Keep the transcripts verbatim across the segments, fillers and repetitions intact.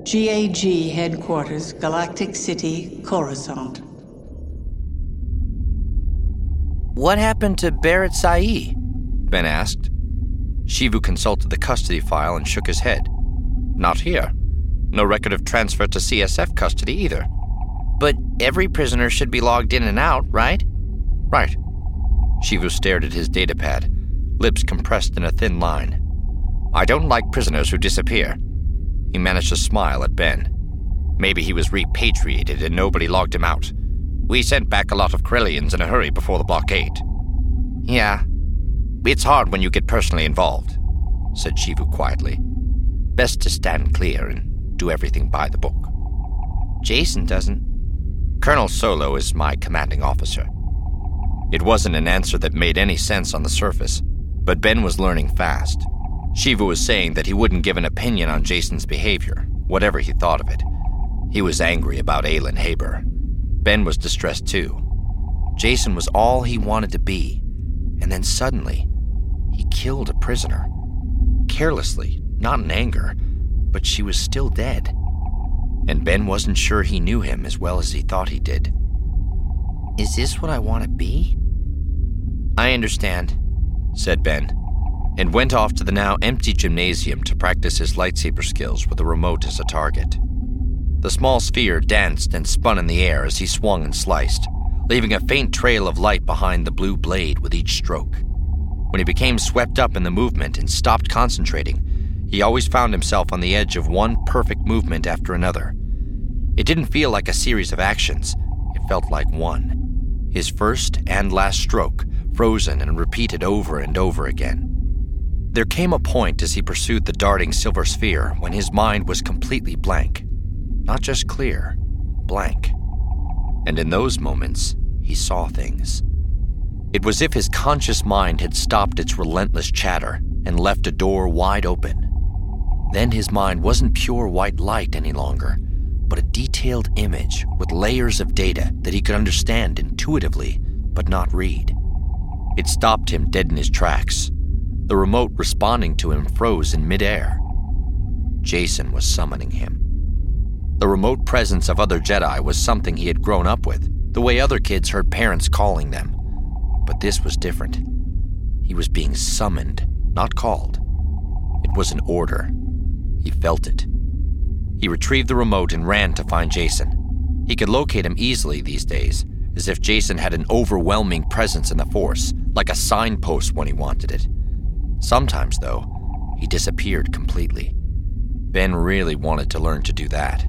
G A G Headquarters, Galactic City, Coruscant. What happened to Barrett Sae? Ben asked. Shivu consulted the custody file and shook his head. Not here. No record of transfer to C S F custody either. But every prisoner should be logged in and out, right? Right. Shivu stared at his datapad, lips compressed in a thin line. I don't like prisoners who disappear. He managed to smile at Ben. Maybe he was repatriated and nobody logged him out. We sent back a lot of Corellians in a hurry before the blockade. Yeah. It's hard when you get personally involved, said Shivu quietly. Best to stand clear and do everything by the book. Jason doesn't. Colonel Solo is my commanding officer. It wasn't an answer that made any sense on the surface, but Ben was learning fast. Shivu was saying that he wouldn't give an opinion on Jason's behavior, whatever he thought of it. He was angry about Aelin Haber. Ben was distressed too. Jason was all he wanted to be, and then suddenly, he killed a prisoner. Carelessly, not in anger, but she was still dead. And Ben wasn't sure he knew him as well as he thought he did. Is this what I want to be? I understand, said Ben, and went off to the now empty gymnasium to practice his lightsaber skills with a remote as a target. The small sphere danced and spun in the air as he swung and sliced, leaving a faint trail of light behind the blue blade with each stroke. When he became swept up in the movement and stopped concentrating, he always found himself on the edge of one perfect movement after another. It didn't feel like a series of actions. It felt like one. His first and last stroke, frozen and repeated over and over again. There came a point as he pursued the darting silver sphere when his mind was completely blank. Not just clear, blank. And in those moments, he saw things. It was if his conscious mind had stopped its relentless chatter and left a door wide open. Then his mind wasn't pure white light any longer, but a detailed image with layers of data that he could understand intuitively, but not read. It stopped him dead in his tracks. The remote responding to him froze in midair. Jason was summoning him. The remote presence of other Jedi was something he had grown up with, the way other kids heard parents calling them. But this was different. He was being summoned, not called. It was an order. He felt it. He retrieved the remote and ran to find Jason. He could locate him easily these days, as if Jason had an overwhelming presence in the Force, like a signpost when he wanted it. Sometimes, though, he disappeared completely. Ben really wanted to learn to do that.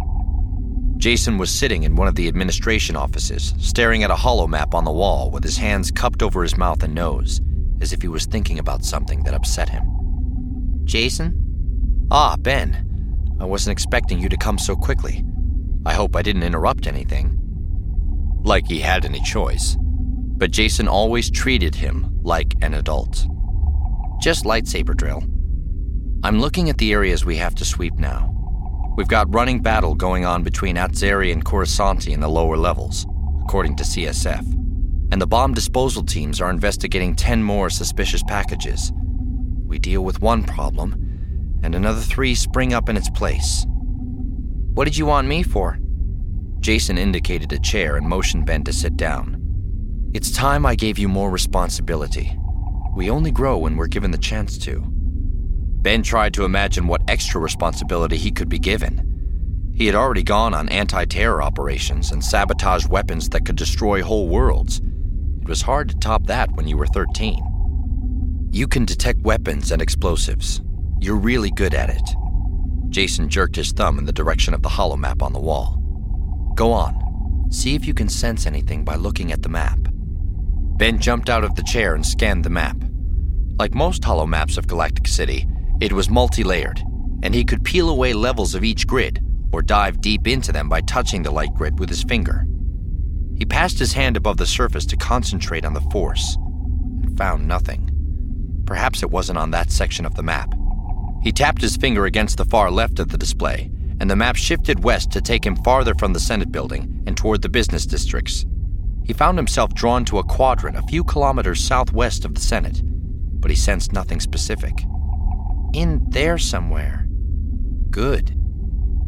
Jason was sitting in one of the administration offices, staring at a holomap on the wall with his hands cupped over his mouth and nose, as if he was thinking about something that upset him. Jason? Ah, Ben. I wasn't expecting you to come so quickly. I hope I didn't interrupt anything. Like he had any choice. But Jason always treated him like an adult. Just lightsaber drill. I'm looking at the areas we have to sweep now. We've got running battle going on between Atzeri and Coruscanti in the lower levels, according to C S F. And the bomb disposal teams are investigating ten more suspicious packages. We deal with one problem, and another three spring up in its place. What did you want me for? Jason indicated a chair and motioned Ben to sit down. It's time I gave you more responsibility. We only grow when we're given the chance to. Ben tried to imagine what extra responsibility he could be given. He had already gone on anti-terror operations and sabotaged weapons that could destroy whole worlds. It was hard to top that when you were thirteen. You can detect weapons and explosives. You're really good at it. Jason jerked his thumb in the direction of the holomap on the wall. Go on. See if you can sense anything by looking at the map. Ben jumped out of the chair and scanned the map. Like most holomaps of Galactic City, it was multi-layered, and he could peel away levels of each grid or dive deep into them by touching the light grid with his finger. He passed his hand above the surface to concentrate on the Force and found nothing. Perhaps it wasn't on that section of the map. He tapped his finger against the far left of the display, and the map shifted west to take him farther from the Senate building and toward the business districts. He found himself drawn to a quadrant a few kilometers southwest of the Senate, but he sensed nothing specific. In there somewhere. Good.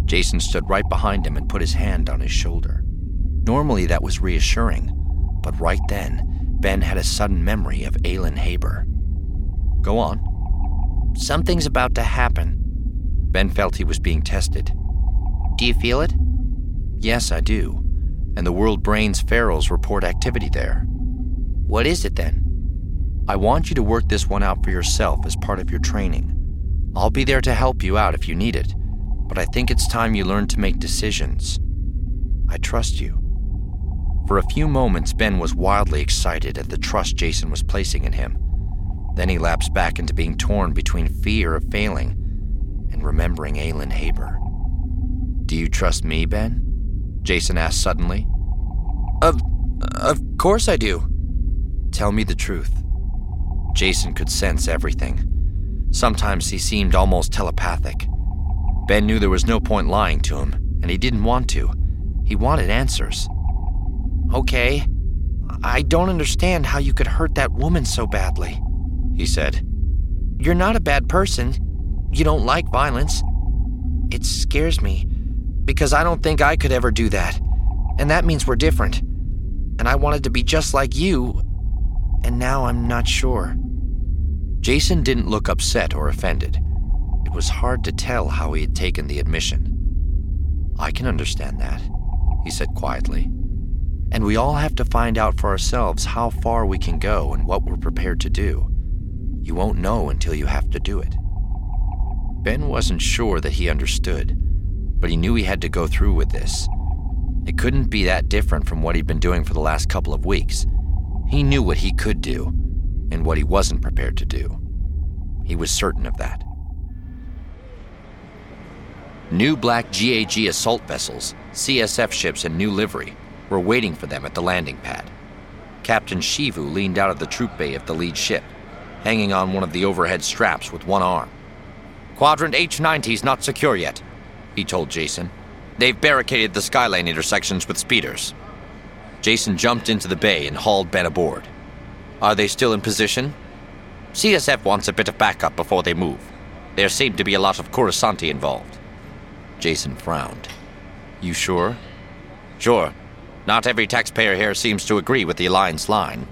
Jason stood right behind him and put his hand on his shoulder. Normally that was reassuring, but right then, Ben had a sudden memory of Aylin Haber. Go on. Something's about to happen. Ben felt he was being tested. Do you feel it? Yes, I do. And the World Brain's ferals report activity there. What is it then? I want you to work this one out for yourself as part of your training. I'll be there to help you out if you need it, but I think it's time you learn to make decisions. I trust you. For a few moments, Ben was wildly excited at the trust Jason was placing in him. Then he lapsed back into being torn between fear of failing and remembering Aylin Haber. Do you trust me, Ben? Jason asked suddenly. Of, of course I do. Tell me the truth. Jason could sense everything. Sometimes he seemed almost telepathic. Ben knew there was no point lying to him, and he didn't want to. He wanted answers. Okay, I don't understand how you could hurt that woman so badly, he said. You're not a bad person. You don't like violence. It scares me, because I don't think I could ever do that, and that means we're different. And I wanted to be just like you, and now I'm not sure. Jason didn't look upset or offended. It was hard to tell how he had taken the admission. I can understand that, he said quietly. And we all have to find out for ourselves how far we can go and what we're prepared to do. You won't know until you have to do it. Ben wasn't sure that he understood, but he knew he had to go through with this. It couldn't be that different from what he'd been doing for the last couple of weeks. He knew what he could do and what he wasn't prepared to do. He was certain of that. New black G A G assault vessels, C S F ships in new livery, were waiting for them at the landing pad. Captain Shivu leaned out of the troop bay of the lead ship, hanging on one of the overhead straps with one arm. Quadrant H ninety is not secure yet, he told Jason. They've barricaded the Skylane intersections with speeders. Jason jumped into the bay and hauled Ben aboard. Are they still in position? C S F wants a bit of backup before they move. There seemed to be a lot of Coruscanti involved. Jason frowned. You sure? Sure. Not every taxpayer here seems to agree with the Alliance line.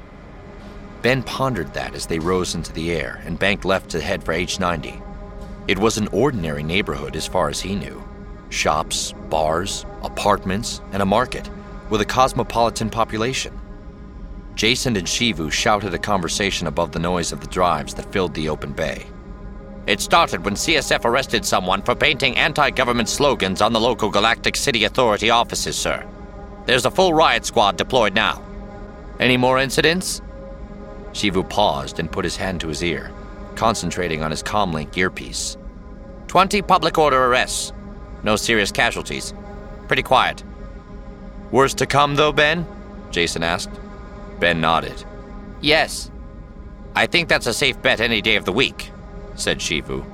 Ben pondered that as they rose into the air and banked left to head for H ninety. It was an ordinary neighborhood as far as he knew. Shops, bars, apartments, and a market with a cosmopolitan population. Jason and Shivu shouted a conversation above the noise of the drives that filled the open bay. It started when C S F arrested someone for painting anti-government slogans on the local Galactic City Authority offices, sir. There's a full riot squad deployed now. Any more incidents? Shivu paused and put his hand to his ear, concentrating on his comlink earpiece. Twenty public order arrests. No serious casualties. Pretty quiet. Worse to come, though, Ben? Jason asked. Ben nodded. Yes. I think that's a safe bet any day of the week, said Shivu.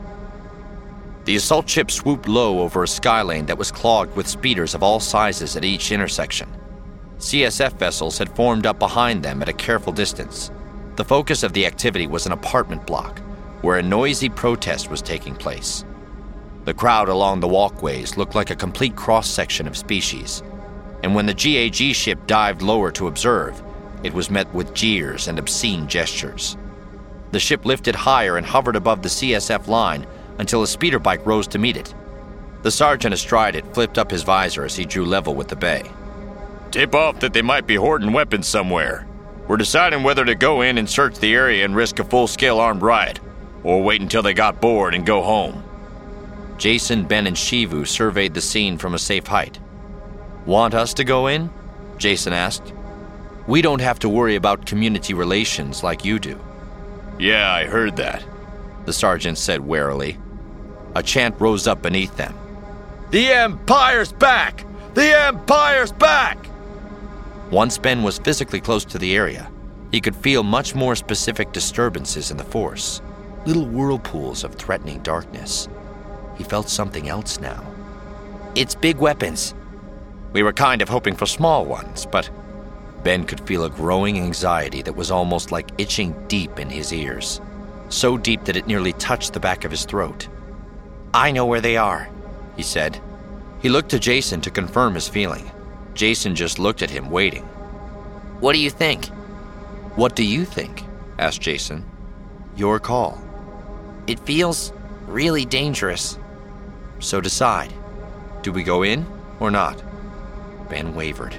The assault ship swooped low over a skylane that was clogged with speeders of all sizes at each intersection. C S F vessels had formed up behind them at a careful distance. The focus of the activity was an apartment block, where a noisy protest was taking place. The crowd along the walkways looked like a complete cross-section of species, and when the G A G ship dived lower to observe, it was met with jeers and obscene gestures. The ship lifted higher and hovered above the C S F line until a speeder bike rose to meet it. The sergeant astride it flipped up his visor as he drew level with the bay. Tip off that they might be hoarding weapons somewhere. We're deciding whether to go in and search the area and risk a full-scale armed riot, or wait until they got bored and go home. Jason, Ben, and Shivu surveyed the scene from a safe height. Want us to go in? Jason asked. We don't have to worry about community relations like you do. Yeah, I heard that, the sergeant said warily. A chant rose up beneath them. The Empire's back! The Empire's back! Once Ben was physically close to the area, he could feel much more specific disturbances in the Force, little whirlpools of threatening darkness. He felt something else now. It's big weapons. We were kind of hoping for small ones, but Ben could feel a growing anxiety that was almost like itching deep in his ears, so deep that it nearly touched the back of his throat. I know where they are, he said. He looked to Jason to confirm his feeling. Jason just looked at him, waiting. "What do you think?" "What do you think?" asked Jason. "Your call." "It feels really dangerous." "So decide. Do we go in or not?" Ben wavered.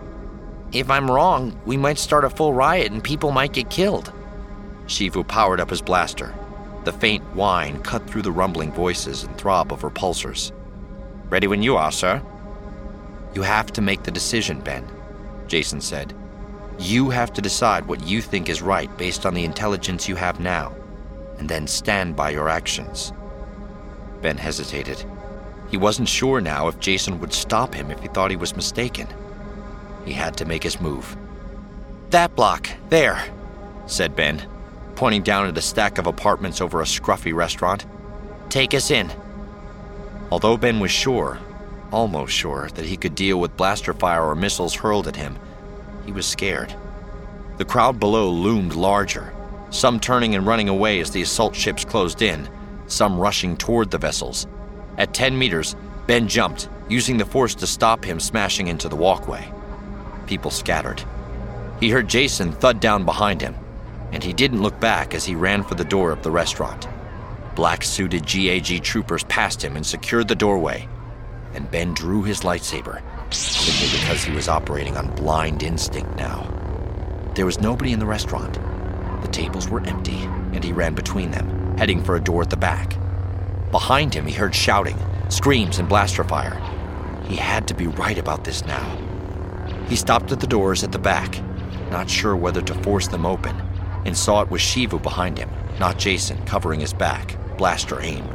"If I'm wrong, we might start a full riot and people might get killed." Shivu powered up his blaster. The faint whine cut through the rumbling voices and throb of her pulsars. "Ready when you are, sir." "You have to make the decision, Ben," Jason said. "You have to decide what you think is right based on the intelligence you have now, and then stand by your actions." Ben hesitated. He wasn't sure now if Jason would stop him if he thought he was mistaken. He had to make his move. "That block, there," said Ben, pointing down at a stack of apartments over a scruffy restaurant. "Take us in." Although Ben was sure, almost sure, that he could deal with blaster fire or missiles hurled at him, he was scared. The crowd below loomed larger, some turning and running away as the assault ships closed in, some rushing toward the vessels. At ten meters, Ben jumped, using the force to stop him smashing into the walkway. People scattered. He heard Jason thud down behind him, and he didn't look back as he ran for the door of the restaurant. Black-suited G A G troopers passed him and secured the doorway, and Ben drew his lightsaber, simply because he was operating on blind instinct now. There was nobody in the restaurant. The tables were empty, and he ran between them, heading for a door at the back. Behind him, he heard shouting, screams, and blaster fire. He had to be right about this now. He stopped at the doors at the back, not sure whether to force them open, and saw it was Shivu behind him, not Jason, covering his back, blaster aimed.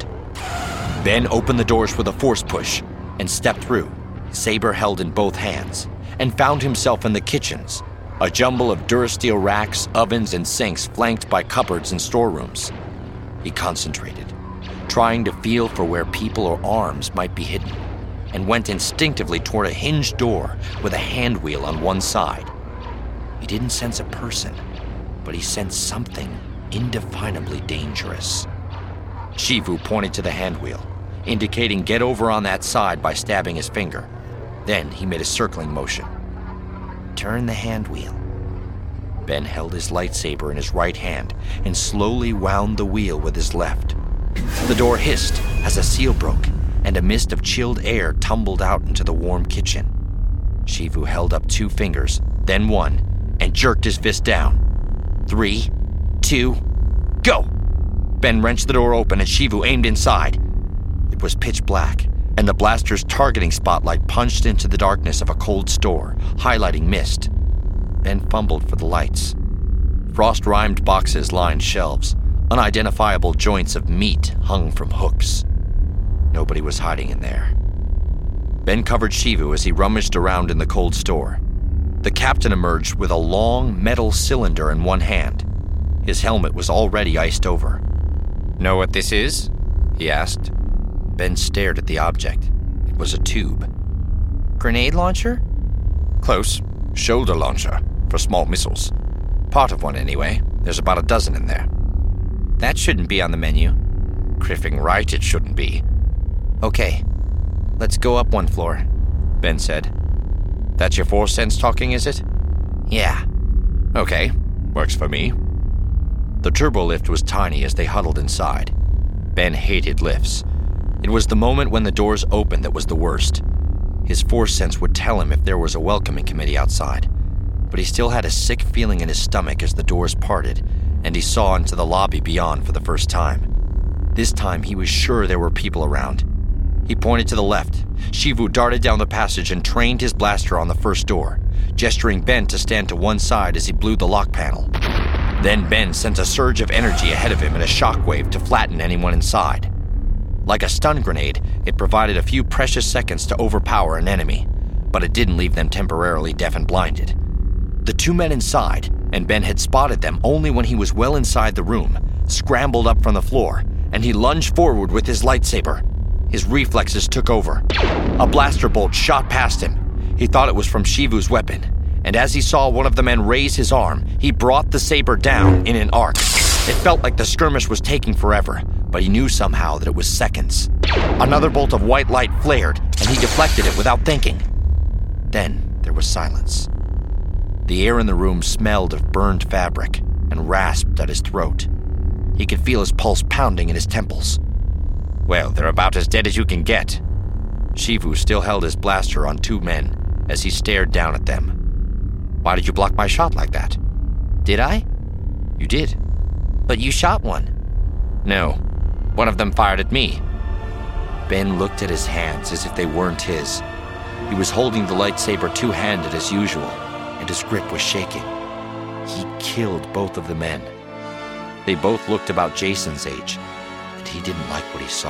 Ben opened the doors with a force push and stepped through, saber held in both hands, and found himself in the kitchens, a jumble of Durasteel racks, ovens, and sinks flanked by cupboards and storerooms. He concentrated, trying to feel for where people or arms might be hidden, and went instinctively toward a hinged door with a hand wheel on one side. He didn't sense a person, but he sensed something indefinably dangerous. Shivu pointed to the hand wheel, indicating get over on that side by stabbing his finger. Then he made a circling motion. "Turn the hand wheel." Ben held his lightsaber in his right hand and slowly wound the wheel with his left. The door hissed as a seal broke, and a mist of chilled air tumbled out into the warm kitchen. Shivu held up two fingers, then one, and jerked his fist down. Three, two, go! Ben wrenched the door open and Shivu aimed inside. It was pitch black, and the blaster's targeting spotlight punched into the darkness of a cold store, highlighting mist. Ben fumbled for the lights. Frost-rimed boxes lined shelves. Unidentifiable joints of meat hung from hooks. Nobody was hiding in there. Ben covered Shivu as he rummaged around in the cold store. The captain emerged with a long metal cylinder in one hand. His helmet was already iced over. "Know what this is?" he asked. Ben stared at the object. It was a tube. "Grenade launcher?" "Close. Shoulder launcher, for small missiles. Part of one, anyway. There's about a dozen in there." "That shouldn't be on the menu." "Criffing right it shouldn't be." "Okay, let's go up one floor," Ben said. "That's your force sense talking, is it?" "Yeah." "Okay, works for me." The turbo lift was tiny as they huddled inside. Ben hated lifts. It was the moment when the doors opened that was the worst. His force sense would tell him if there was a welcoming committee outside, but he still had a sick feeling in his stomach as the doors parted, and he saw into the lobby beyond for the first time. This time he was sure there were people around. He pointed to the left. Shivu darted down the passage and trained his blaster on the first door, gesturing Ben to stand to one side as he blew the lock panel. Then Ben sent a surge of energy ahead of him in a shockwave to flatten anyone inside. Like a stun grenade, it provided a few precious seconds to overpower an enemy, but it didn't leave them temporarily deaf and blinded. The two men inside, and Ben had spotted them only when he was well inside the room, scrambled up from the floor, and he lunged forward with his lightsaber. His reflexes took over. A blaster bolt shot past him. He thought it was from Shivu's weapon, and as he saw one of the men raise his arm, he brought the saber down in an arc. It felt like the skirmish was taking forever, but he knew somehow that it was seconds. Another bolt of white light flared, and and he deflected it without thinking. Then there was silence. The air in the room smelled of burned fabric and rasped at his throat. He could feel his pulse pounding in his temples. Well, they're about as dead as you can get. Shivu still held his blaster on two men as he stared down at them. Why did you block my shot like that? Did I? You did. But you shot one. No, one of them fired at me. Ben looked at his hands as if they weren't his. He was holding the lightsaber two-handed as usual, and his grip was shaking. He killed both of the men. They both looked about Jason's age, and he didn't like what he saw.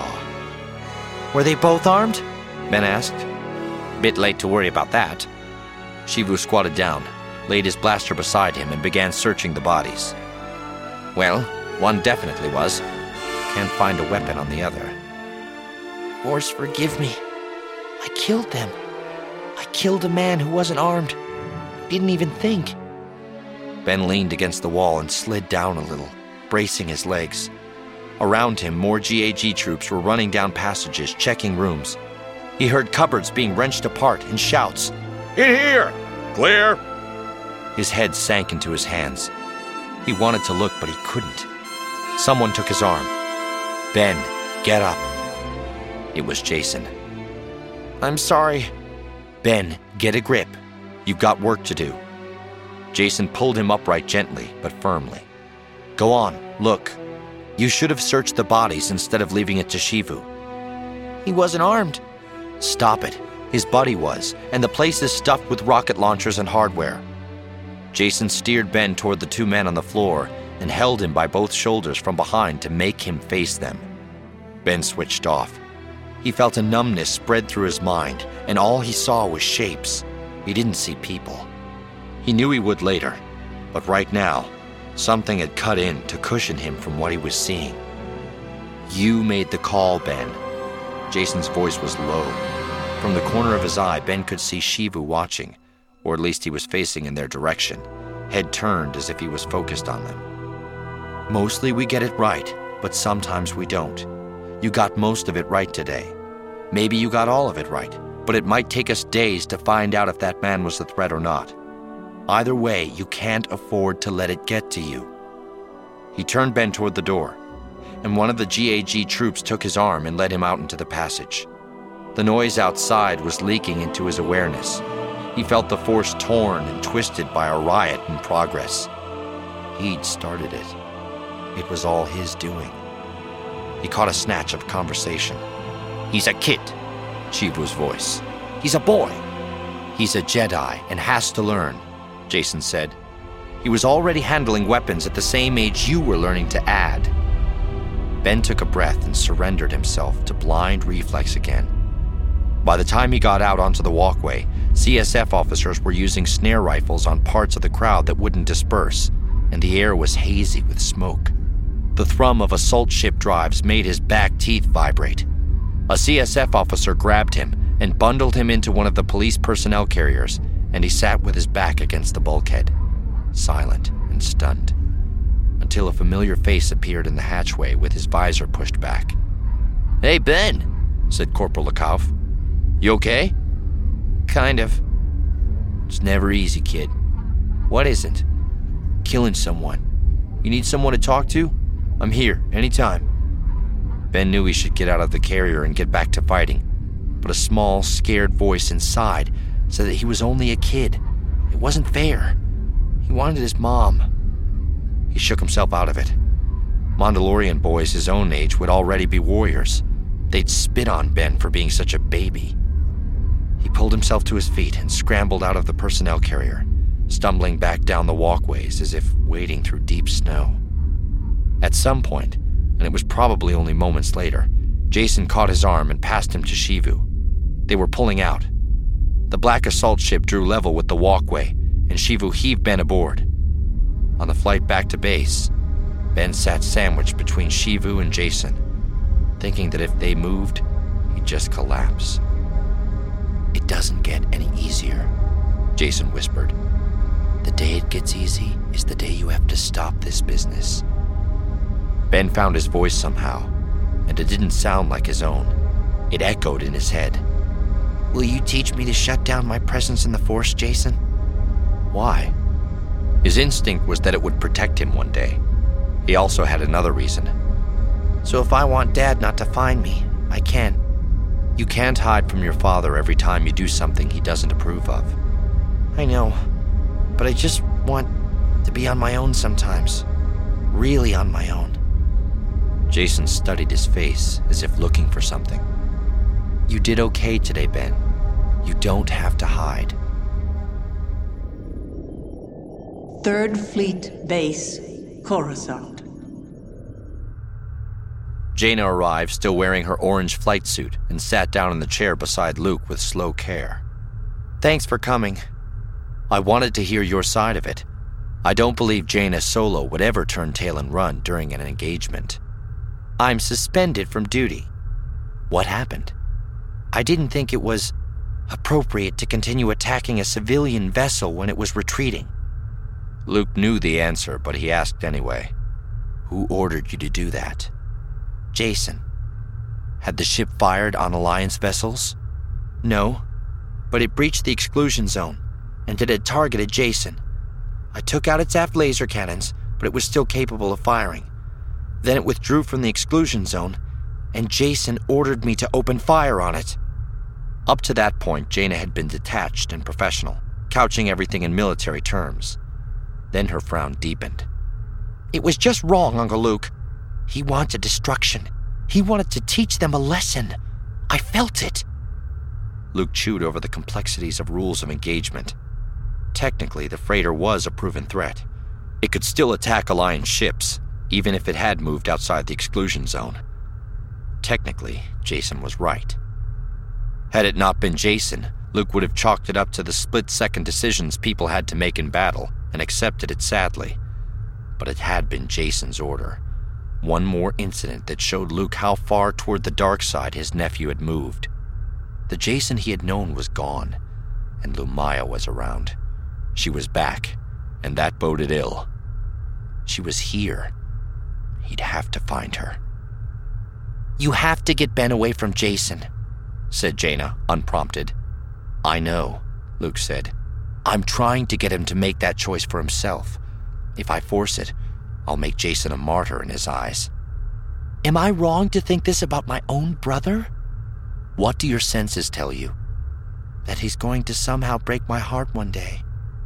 Were they both armed? Ben asked. Bit late to worry about that. Shivu squatted down, laid his blaster beside him, and began searching the bodies. Well, one definitely was. Can't find a weapon on the other. Force, forgive me. I killed them. I killed a man who wasn't armed. Didn't even think. Ben leaned against the wall and slid down a little, bracing his legs. Around him, more G A G troops were running down passages, checking rooms. He heard cupboards being wrenched apart and shouts. In here! Clear! His head sank into his hands. He wanted to look, but he couldn't. Someone took his arm. Ben, get up. It was Jason. I'm sorry. Ben, get a grip. You've got work to do. Jason pulled him upright gently, but firmly. Go on, look. You should have searched the bodies instead of leaving it to Shivu. He wasn't armed. Stop it. His buddy was, and the place is stuffed with rocket launchers and hardware. Jason steered Ben toward the two men on the floor and held him by both shoulders from behind to make him face them. Ben switched off. He felt a numbness spread through his mind, and all he saw was shapes. He didn't see people. He knew he would later, but right now, something had cut in to cushion him from what he was seeing. You made the call, Ben. Jason's voice was low. From the corner of his eye, Ben could see Shivu watching, or at least he was facing in their direction, head turned as if he was focused on them. Mostly we get it right, but sometimes we don't. You got most of it right today. Maybe you got all of it right, but it might take us days to find out if that man was a threat or not. Either way, you can't afford to let it get to you. He turned Ben toward the door, and one of the G A G troops took his arm and led him out into the passage. The noise outside was leaking into his awareness. He felt the force torn and twisted by a riot in progress. He'd started it. It was all his doing. He caught a snatch of conversation. He's a kid, Shivu's voice. He's a boy. He's a Jedi and has to learn, Jason said. He was already handling weapons at the same age you were learning to add. Ben took a breath and surrendered himself to blind reflex again. By the time he got out onto the walkway, C S F officers were using snare rifles on parts of the crowd that wouldn't disperse, and the air was hazy with smoke. The thrum of assault ship drives made his back teeth vibrate. A C S F officer grabbed him and bundled him into one of the police personnel carriers, and he sat with his back against the bulkhead, silent and stunned, until a familiar face appeared in the hatchway with his visor pushed back. Hey, Ben, said Corporal Lakauf. You okay? Kind of. It's never easy, kid. What isn't? Killing someone. You need someone to talk to? I'm here, anytime. Ben knew he should get out of the carrier and get back to fighting, but a small, scared voice inside said that he was only a kid. It wasn't fair. He wanted his mom. He shook himself out of it. Mandalorian boys his own age would already be warriors. They'd spit on Ben for being such a baby. He pulled himself to his feet and scrambled out of the personnel carrier, stumbling back down the walkways as if wading through deep snow. At some point, and it was probably only moments later, Jason caught his arm and passed him to Shivu. They were pulling out. The black assault ship drew level with the walkway, and Shivu heaved Ben aboard. On the flight back to base, Ben sat sandwiched between Shivu and Jason, thinking that if they moved, he'd just collapse. It doesn't get any easier, Jason whispered. The day it gets easy is the day you have to stop this business. Ben found his voice somehow, and it didn't sound like his own. It echoed in his head. Will you teach me to shut down my presence in the Force, Jason? Why? His instinct was that it would protect him one day. He also had another reason. So if I want Dad not to find me, I can. You can't hide from your father every time you do something he doesn't approve of. I know, but I just want to be on my own sometimes. Really on my own. Jason studied his face as if looking for something. You did okay today, Ben. You don't have to hide. Third Fleet Base, Coruscant. Jaina arrived still wearing her orange flight suit and sat down in the chair beside Luke with slow care. Thanks for coming. I wanted to hear your side of it. I don't believe Jaina Solo would ever turn tail and run during an engagement. I'm suspended from duty. What happened? I didn't think it was appropriate to continue attacking a civilian vessel when it was retreating. Luke knew the answer, but he asked anyway. Who ordered you to do that? Jason. Had the ship fired on Alliance vessels? No, but it breached the exclusion zone, and it had targeted Jason. I took out its aft laser cannons, but it was still capable of firing. Then it withdrew from the exclusion zone, and Jason ordered me to open fire on it. Up to that point, Jaina had been detached and professional, couching everything in military terms. Then her frown deepened. It was just wrong, Uncle Luke. He wanted destruction. He wanted to teach them a lesson. I felt it. Luke chewed over the complexities of rules of engagement. Technically, the freighter was a proven threat. It could still attack Alliance ships, even if it had moved outside the exclusion zone. Technically, Jason was right. Had it not been Jason, Luke would have chalked it up to the split-second decisions people had to make in battle and accepted it sadly. But it had been Jason's order. One more incident that showed Luke how far toward the dark side his nephew had moved. The Jason he had known was gone, and Lumaya was around. She was back, and that boded ill. She was here. He'd have to find her. You have to get Ben away from Jason, said Jaina, unprompted. I know, Luke said. I'm trying to get him to make that choice for himself. If I force it, I'll make Jason a martyr in his eyes. Am I wrong to think this about my own brother? What do your senses tell you? That he's going to somehow break my heart one day.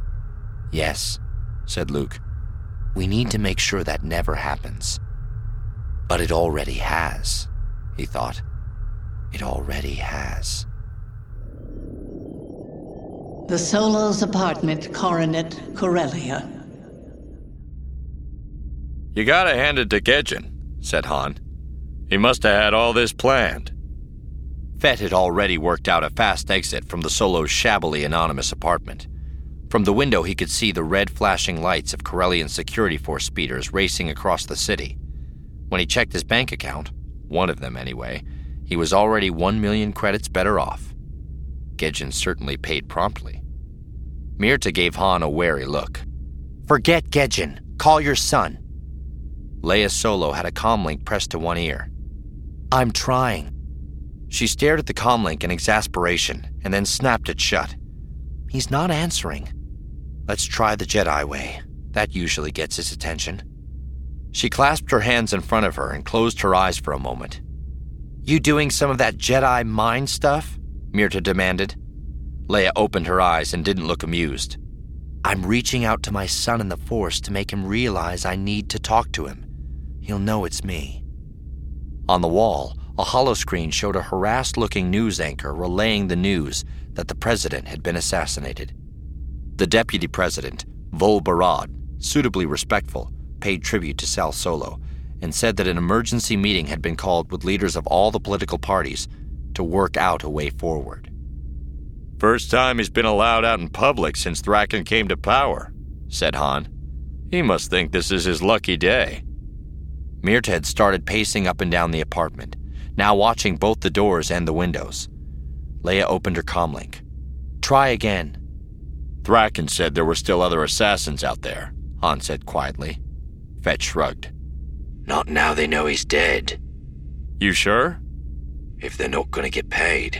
Yes, said Luke. We need to make sure that never happens. But it already has, he thought. It already has. The Solo's apartment, Coronet Corellia. You gotta hand it to Gedgen, said Han. He must have had all this planned. Fett had already worked out a fast exit from the Solo's shabbily anonymous apartment. From the window he could see the red flashing lights of Corellian security force speeders racing across the city. When he checked his bank account, one of them anyway, he was already one million credits better off. Gedgen certainly paid promptly. Mirta gave Han a wary look. Forget Gedgen. Call your son. Leia Solo had a comlink pressed to one ear. I'm trying. She stared at the comlink in exasperation and then snapped it shut. He's not answering. Let's try the Jedi way. That usually gets his attention. She clasped her hands in front of her and closed her eyes for a moment. You doing some of that Jedi mind stuff? Mirta demanded. Leia opened her eyes and didn't look amused. I'm reaching out to my son in the Force to make him realize I need to talk to him. He'll know it's me. On the wall, a holoscreen showed a harassed-looking news anchor relaying the news that the president had been assassinated. The deputy president, Vol Barad, suitably respectful, paid tribute to Sal Solo and said that an emergency meeting had been called with leaders of all the political parties to work out a way forward. First time he's been allowed out in public since Thraken came to power, said Han. He must think this is his lucky day. Mirta had started pacing up and down the apartment, now watching both the doors and the windows. Leia opened her comlink. Try again. Thraken said there were still other assassins out there, Han said quietly. Fett shrugged. Not now they know he's dead. You sure? If they're not going to get paid,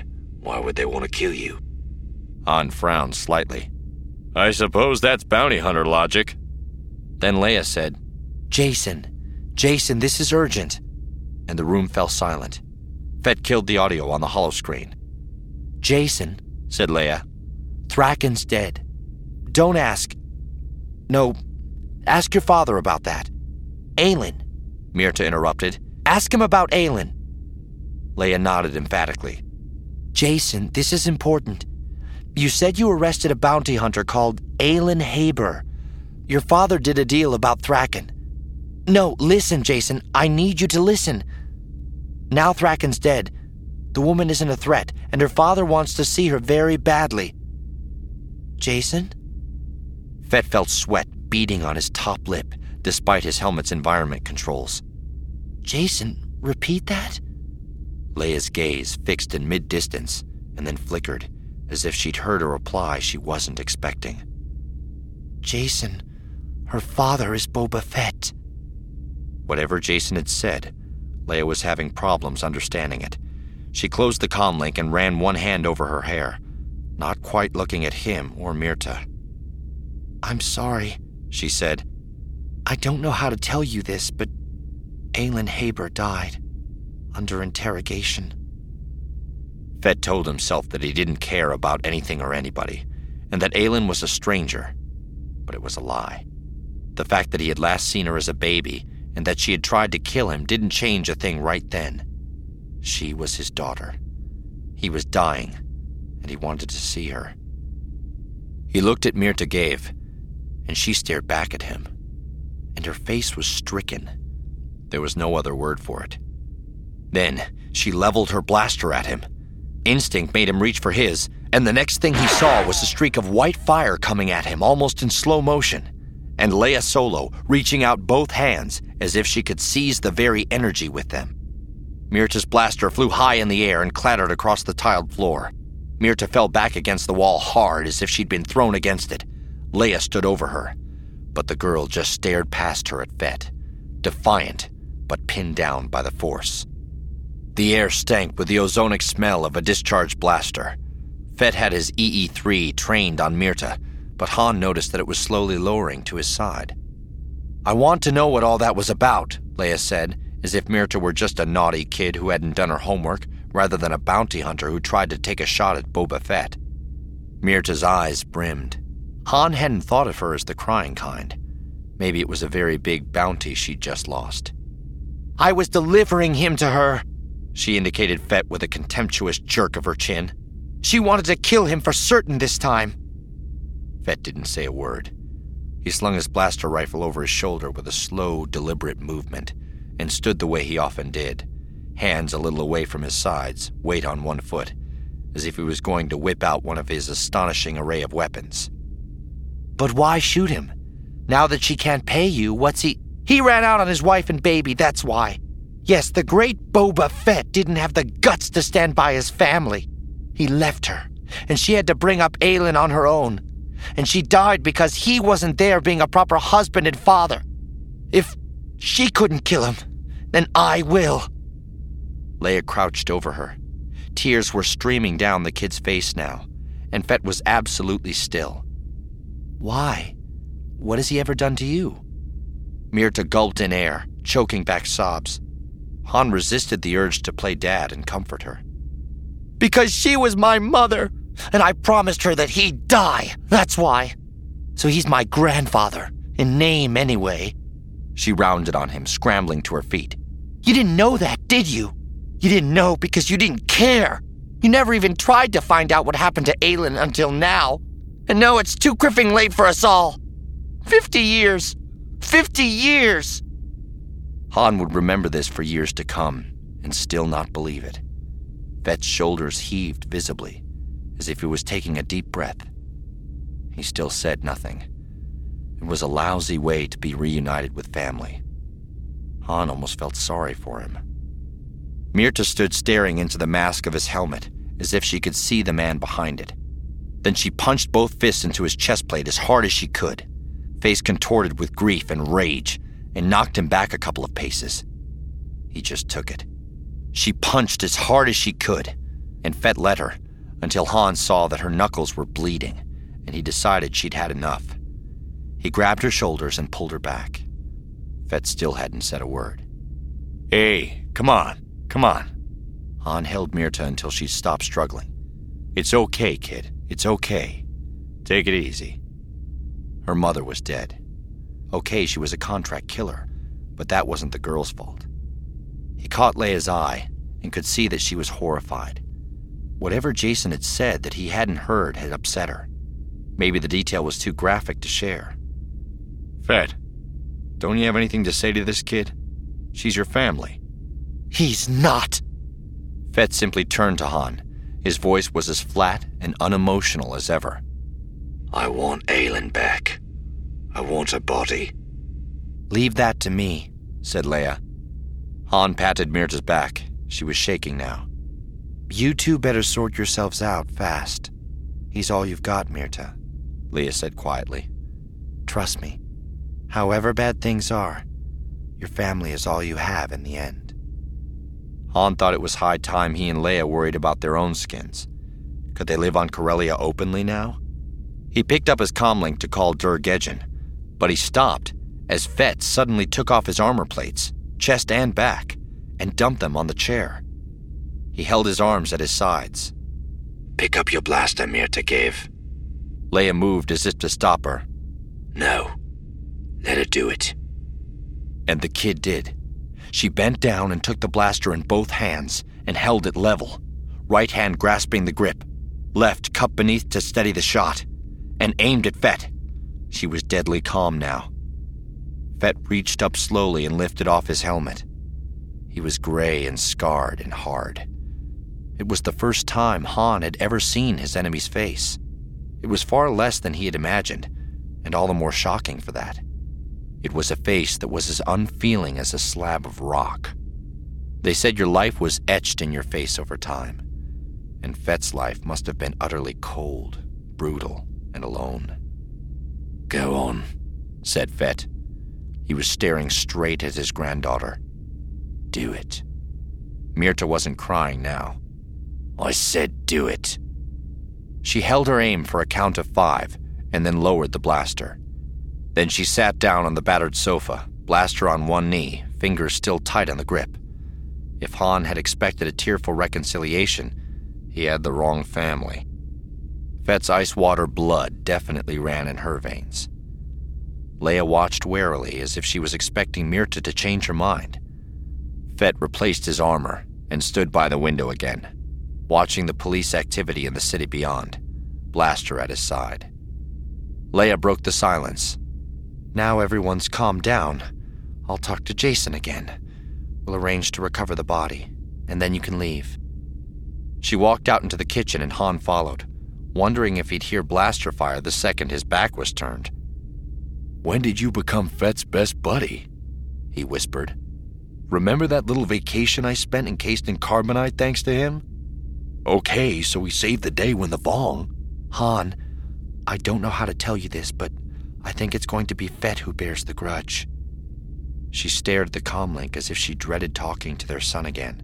Why would they want to kill you? Han frowned slightly. I suppose that's bounty hunter logic. Then Leia said, Jason, Jason, this is urgent. And the room fell silent. Fett killed the audio on the holoscreen. Jason, said Leia. Thracken's dead. Don't ask. No, ask your father about that. Aelin, Mirta interrupted. Ask him about Aelin. Leia nodded emphatically. Jason, this is important. You said you arrested a bounty hunter called Aelin Haber. Your father did a deal about Thrackan. No, listen, Jason. I need you to listen. Now Thrackan's dead. The woman isn't a threat, and her father wants to see her very badly. Jason? Fett felt sweat beading on his top lip, despite his helmet's environment controls. Jason, repeat that? Leia's gaze fixed in mid-distance and then flickered, as if she'd heard a reply she wasn't expecting. Jason, her father is Boba Fett. Whatever Jason had said, Leia was having problems understanding it. She closed the comm link and ran one hand over her hair, not quite looking at him or Mirta. I'm sorry, she said. I don't know how to tell you this, but Aelin Haber died under interrogation. Fett told himself that he didn't care about anything or anybody, and that Aelin was a stranger, but it was a lie. The fact that he had last seen her as a baby and that she had tried to kill him didn't change a thing right then. She was his daughter. He was dying, and he wanted to see her. He looked at Mirta Gave, and she stared back at him, and her face was stricken. There was no other word for it. Then she leveled her blaster at him. Instinct made him reach for his, and the next thing he saw was a streak of white fire coming at him almost in slow motion, and Leia Solo reaching out both hands as if she could seize the very energy with them. Mirta's blaster flew high in the air and clattered across the tiled floor. Mirta fell back against the wall hard as if she'd been thrown against it. Leia stood over her, but the girl just stared past her at Fett, defiant but pinned down by the Force. The air stank with the ozonic smell of a discharged blaster. Fett had his E E three trained on Mirta, but Han noticed that it was slowly lowering to his side. I want to know what all that was about, Leia said, as if Mirta were just a naughty kid who hadn't done her homework, rather than a bounty hunter who tried to take a shot at Boba Fett. Mirta's eyes brimmed. Han hadn't thought of her as the crying kind. Maybe it was a very big bounty she'd just lost. I was delivering him to her. She indicated Fett with a contemptuous jerk of her chin. She wanted to kill him for certain this time. Fett didn't say a word. He slung his blaster rifle over his shoulder with a slow, deliberate movement, and stood the way he often did, hands a little away from his sides, weight on one foot, as if he was going to whip out one of his astonishing array of weapons. But why shoot him? Now that she can't pay you, what's he... He ran out on his wife and baby, that's why. Yes, the great Boba Fett didn't have the guts to stand by his family. He left her, and she had to bring up Aelin on her own. And she died because he wasn't there being a proper husband and father. If she couldn't kill him, then I will. Leia crouched over her. Tears were streaming down the kid's face now, and Fett was absolutely still. Why? What has he ever done to you? Mirta gulped in air, choking back sobs. Han resisted the urge to play dad and comfort her. Because she was my mother, and I promised her that he'd die, that's why. So he's my grandfather, in name anyway. She rounded on him, scrambling to her feet. You didn't know that, did you? You didn't know because you didn't care. You never even tried to find out what happened to Aelin until now. And no, it's too cripping late for us all. Fifty years. Fifty years. Han would remember this for years to come, and still not believe it. Fett's shoulders heaved visibly, as if he was taking a deep breath. He still said nothing. It was a lousy way to be reunited with family. Han almost felt sorry for him. Mirta stood staring into the mask of his helmet, as if she could see the man behind it. Then she punched both fists into his chest plate as hard as she could, face contorted with grief and rage, and knocked him back a couple of paces. He just took it. She punched as hard as she could, and Fett let her, until Hans saw that her knuckles were bleeding, and he decided she'd had enough. He grabbed her shoulders and pulled her back. Fett still hadn't said a word. Hey, come on, come on. Han held Myrta until she stopped struggling. It's okay, kid. It's okay. Take it easy. Her mother was dead. Okay, she was a contract killer, but that wasn't the girl's fault. He caught Leia's eye and could see that she was horrified. Whatever Jason had said that he hadn't heard had upset her. Maybe the detail was too graphic to share. Fett, don't you have anything to say to this kid? She's your family. He's not! Fett simply turned to Han. His voice was as flat and unemotional as ever. I want Aylin back. I want her body. Leave that to me, said Leia. Han patted Myrta's back. She was shaking now. You two better sort yourselves out fast. He's all you've got, Myrta, Leia said quietly. Trust me. However bad things are, your family is all you have in the end. Han thought it was high time he and Leia worried about their own skins. Could they live on Corellia openly now? He picked up his comlink to call Dur Gedgen, but he stopped as Fett suddenly took off his armor plates, chest and back, and dumped them on the chair. He held his arms at his sides. Pick up your blaster, Myrta gave. Leia moved as if to stop her. No. Let her do it. And the kid did. She bent down and took the blaster in both hands and held it level, right hand grasping the grip, left cupped beneath to steady the shot, and aimed at Fett. She was deadly calm now. Fett reached up slowly and lifted off his helmet. He was gray and scarred and hard. It was the first time Han had ever seen his enemy's face. It was far less than he had imagined, and all the more shocking for that. It was a face that was as unfeeling as a slab of rock. They said your life was etched in your face over time, and Fett's life must have been utterly cold, brutal, and alone. Go on, said Fett. He was staring straight at his granddaughter. Do it. Myrta wasn't crying now. I said do it. She held her aim for a count of five and then lowered the blaster. Then she sat down on the battered sofa, blaster on one knee, fingers still tight on the grip. If Han had expected a tearful reconciliation, he had the wrong family. Fett's ice water blood definitely ran in her veins. Leia watched warily as if she was expecting Myrta to change her mind. Fett replaced his armor and stood by the window again, watching the police activity in the city beyond, blaster at his side. Leia broke the silence. Now everyone's calmed down. I'll talk to Jason again. We'll arrange to recover the body, and then you can leave. She walked out into the kitchen and Han followed, wondering if he'd hear blaster fire the second his back was turned. When did you become Fett's best buddy? He whispered. Remember that little vacation I spent encased in carbonite thanks to him? Okay, so he saved the day when the Vong... Han, I don't know how to tell you this, but I think it's going to be Fett who bears the grudge. She stared at the comlink as if she dreaded talking to their son again.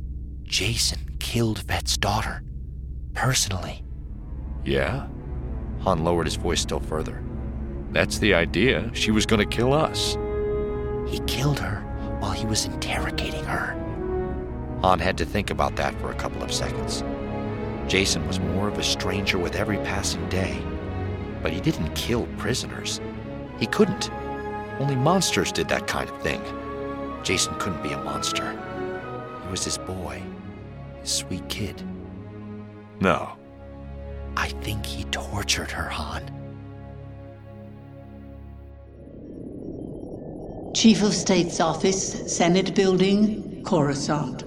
Jason killed Fett's daughter. Personally. Yeah? Han lowered his voice still further. That's the idea. She was going to kill us. He killed her while he was interrogating her. Han had to think about that for a couple of seconds. Jason was more of a stranger with every passing day. But he didn't kill prisoners. He couldn't. Only monsters did that kind of thing. Jason couldn't be a monster. He was his boy, his sweet kid. No. I think he tortured her, Han. Chief of State's Office, Senate Building, Coruscant.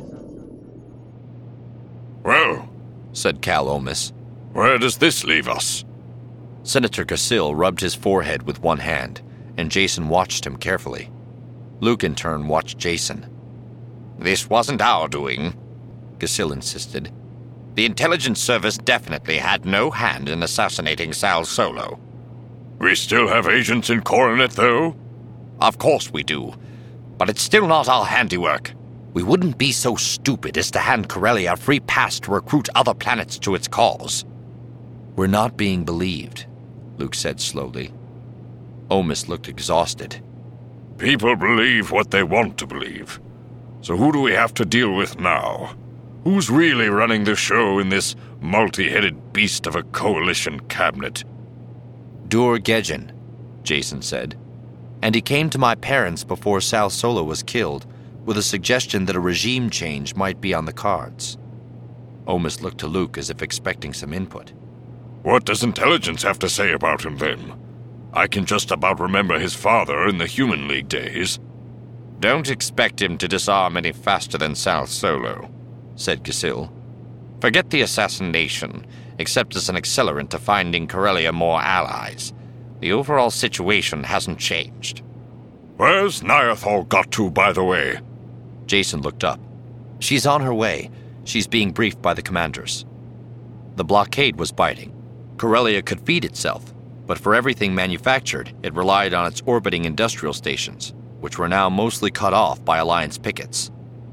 Well, said Cal Omis, where does this leave us? Senator Casil rubbed his forehead with one hand, and Jason watched him carefully. Luke, in turn, watched Jason. This wasn't our doing, Casil insisted. The intelligence service definitely had no hand in assassinating Sal Solo. We still have agents in Coronet, though? Of course we do, but it's still not our handiwork. We wouldn't be so stupid as to hand Corellia a free pass to recruit other planets to its cause. We're not being believed, Luke said slowly. Omis looked exhausted. People believe what they want to believe. So who do we have to deal with now? Who's really running the show in this multi-headed beast of a coalition cabinet? Dur Gedgen, Jason said. And he came to my parents before Sal Solo was killed with a suggestion that a regime change might be on the cards. Omis looked to Luke as if expecting some input. What does intelligence have to say about him then? I can just about remember his father in the Human League days. Don't expect him to disarm any faster than Sal Solo, said Gasil. Forget the assassination, except as an accelerant to finding Corellia more allies. The overall situation hasn't changed. Where's Niathal got to, by the way? Jason looked up. She's on her way. She's being briefed by the commanders. The blockade was biting. Corellia could feed itself, but for everything manufactured, it relied on its orbiting industrial stations, which were now mostly cut off by Alliance pickets.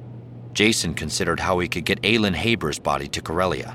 Jason considered how he could get Aelin Haber's body to Corellia.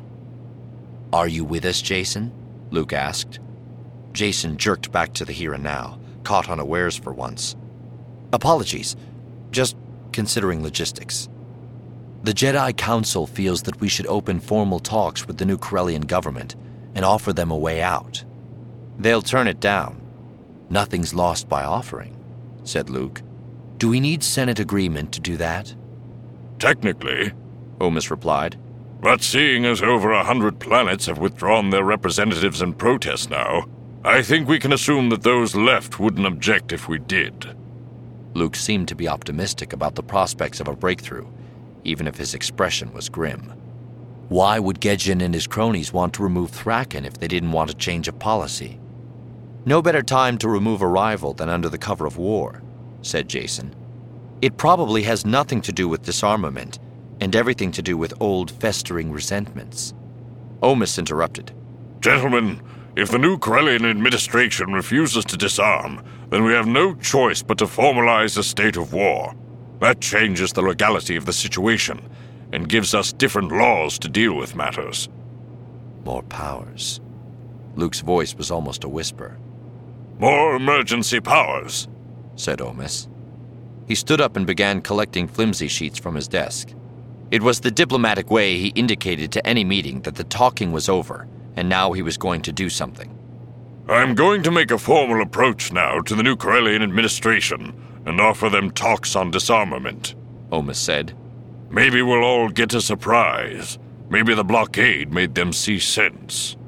Are you with us, Jason? Luke asked. Jason jerked back to the here and now, caught unawares for once. Apologies. Just considering logistics. The Jedi Council feels that we should open formal talks with the new Corellian government and offer them a way out. They'll turn it down. Nothing's lost by offering, said Luke. Do we need Senate agreement to do that? Technically, Omis replied. But seeing as over a hundred planets have withdrawn their representatives in protest now, I think we can assume that those left wouldn't object if we did. Luke seemed to be optimistic about the prospects of a breakthrough, even if his expression was grim. Why would Gedgen and his cronies want to remove Thraken if they didn't want a change of policy? No better time to remove a rival than under the cover of war, said Jason. It probably has nothing to do with disarmament, and everything to do with old festering resentments. Omis interrupted. Gentlemen, if the new Corellian administration refuses to disarm, then we have no choice but to formalize a state of war. That changes the legality of the situation, and gives us different laws to deal with matters. More powers. Luke's voice was almost a whisper. More emergency powers, said Omis. He stood up and began collecting flimsy sheets from his desk. It was the diplomatic way he indicated to any meeting that the talking was over, and now he was going to do something. I'm going to make a formal approach now to the new Corellian administration and offer them talks on disarmament, Omis said. Maybe we'll all get a surprise. Maybe the blockade made them see sense.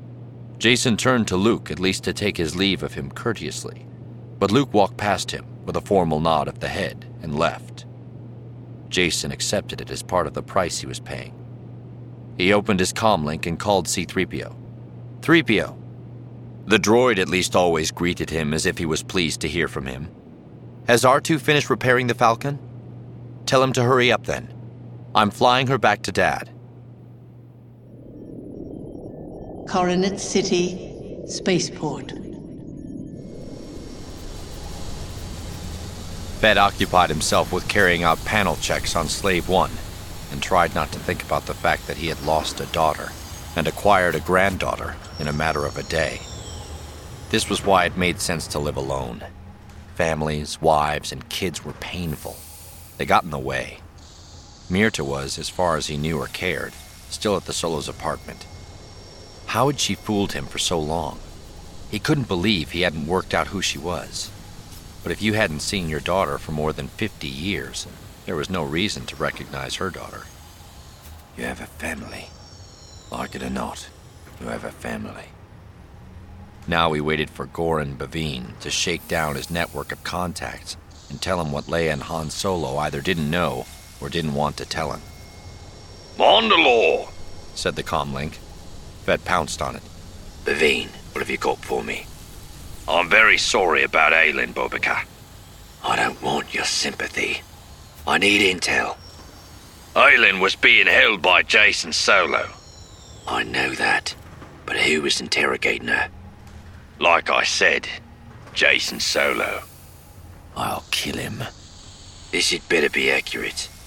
Jason turned to Luke, at least to take his leave of him courteously, but Luke walked past him with a formal nod of the head and left. Jason accepted it as part of the price he was paying. He opened his comlink and called C three P O. three P O. The droid at least always greeted him as if he was pleased to hear from him. Has R two finished repairing the Falcon? Tell him to hurry up then. I'm flying her back to Dad. Coronet City, Spaceport. Fett occupied himself with carrying out panel checks on Slave One and tried not to think about the fact that he had lost a daughter and acquired a granddaughter in a matter of a day. This was why it made sense to live alone. Families, wives, and kids were painful. They got in the way. Mirta was, as far as he knew or cared, still at the Solos' apartment. How had she fooled him for so long? He couldn't believe he hadn't worked out who she was. But if you hadn't seen your daughter for more than fifty years, there was no reason to recognize her daughter. You have a family. Like it or not, you have a family. Now he waited for Goran Bavine to shake down his network of contacts and tell him what Leia and Han Solo either didn't know or didn't want to tell him. Mandalore, said the comlink. Fett pounced on it. Bavine, what have you got for me? I'm very sorry about Aelin, Bobika. I don't want your sympathy. I need intel. Aelin was being held by Jason Solo. I know that, but who was interrogating her? Like I said, Jason Solo. I'll kill him. This had better be accurate.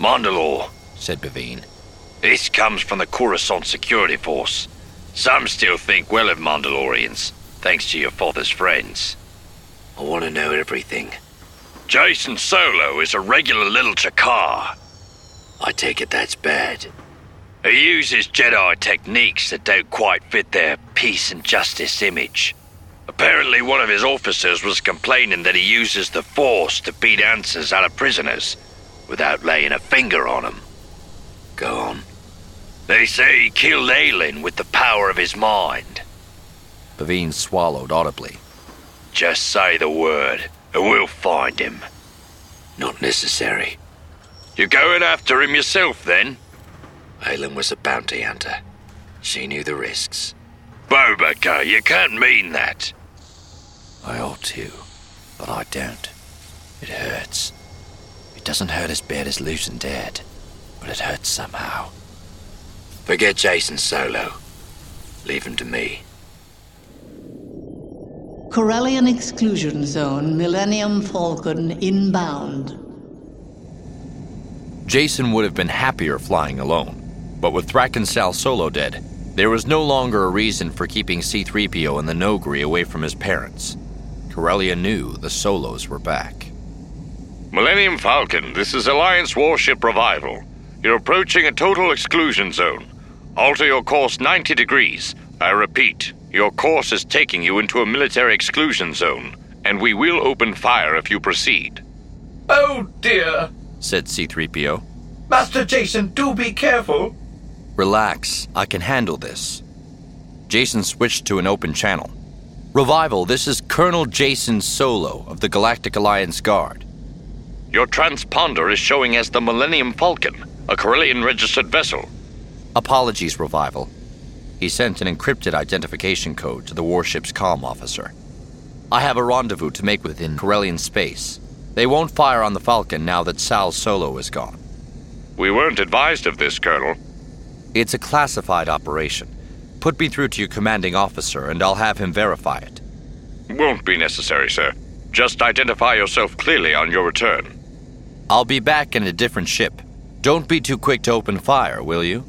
Mandalore, said Bavine. This comes from the Coruscant Security Force. Some still think well of Mandalorians, thanks to your father's friends. I want to know everything. Jacen Solo is a regular little Chakar. I take it that's bad. He uses Jedi techniques that don't quite fit their peace and justice image. Apparently one of his officers was complaining that he uses the Force to beat answers out of prisoners, without laying a finger on them. Go on. They say he killed Aelin with the power of his mind. Bavine swallowed audibly. Just say the word, and we'll find him. Not necessary. You're going after him yourself, then? Aelin was a bounty hunter. She knew the risks. Bobaka, you can't mean that. I ought to, but I don't. It hurts. It doesn't hurt as bad as losing Dad, but it hurts somehow. Forget Jacen Solo. Leave him to me. Corellian Exclusion Zone, Millennium Falcon inbound. Jacen would have been happier flying alone, but with Thrak and Sal Solo dead, there was no longer a reason for keeping C three P O and the Noghri away from his parents. Corellia knew the Solos were back. Millennium Falcon, this is Alliance Warship Revival. You're approaching a total exclusion zone. Alter your course ninety degrees. I repeat, your course is taking you into a military exclusion zone, and we will open fire if you proceed. Oh dear, said C three P O. Master Jacen, do be careful. Relax, I can handle this. Jacen switched to an open channel. Revival, this is Colonel Jacen Solo of the Galactic Alliance Guard. Your transponder is showing as the Millennium Falcon, a Corellian-registered vessel. Apologies, Revival. He sent an encrypted identification code to the warship's comm officer. I have a rendezvous to make within Corellian space. They won't fire on the Falcon now that Sal Solo is gone. We weren't advised of this, Colonel. It's a classified operation. Put me through to your commanding officer and I'll have him verify it. Won't be necessary, sir. Just identify yourself clearly on your return. I'll be back in a different ship. Don't be too quick to open fire, will you?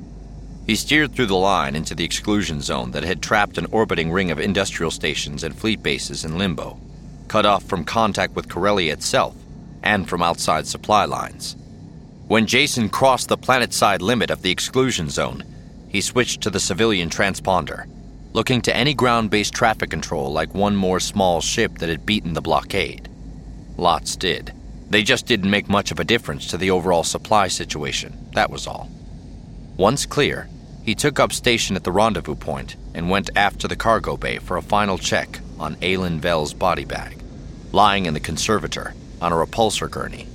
He steered through the line into the exclusion zone that had trapped an orbiting ring of industrial stations and fleet bases in limbo, cut off from contact with Corellia itself and from outside supply lines. When Jacen crossed the planet-side limit of the exclusion zone, he switched to the civilian transponder, looking to any ground-based traffic control like one more small ship that had beaten the blockade. Lots did. They just didn't make much of a difference to the overall supply situation, that was all. Once clear, he took up station at the rendezvous point and went aft to the cargo bay for a final check on Aelin Vel's body bag, lying in the conservator on a repulsor gurney.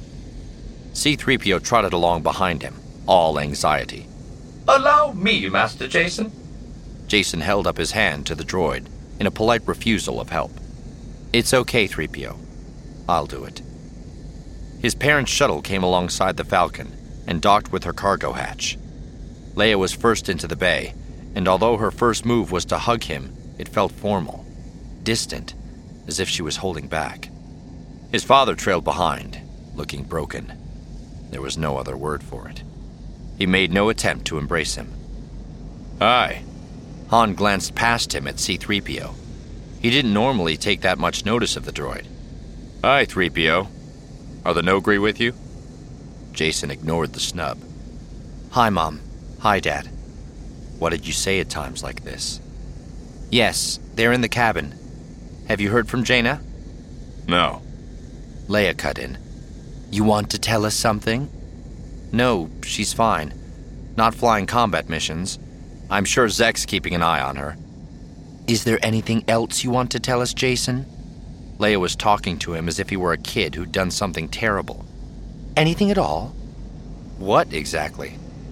C three P O trotted along behind him, all anxiety. Allow me, Master Jacen. Jacen held up his hand to the droid in a polite refusal of help. It's okay, three P O. I'll do it. His parents' shuttle came alongside the Falcon and docked with her cargo hatch. Leia was first into the bay, and although her first move was to hug him, it felt formal, distant, as if she was holding back. His father trailed behind, looking broken. There was no other word for it. He made no attempt to embrace him. Hi. Han glanced past him at C three P O. He didn't normally take that much notice of the droid. Hi, three P O. Are the Noghri with you? Jacen ignored the snub. Hi, Mom. Hi, Dad. What did you say at times like this? Yes, they're in the cabin. Have you heard from Jaina? No. Leia cut in. You want to tell us something? No, she's fine. Not flying combat missions. I'm sure Zek's keeping an eye on her. Is there anything else you want to tell us, Jacen? Leia was talking to him as if he were a kid who'd done something terrible. Anything at all? What exactly?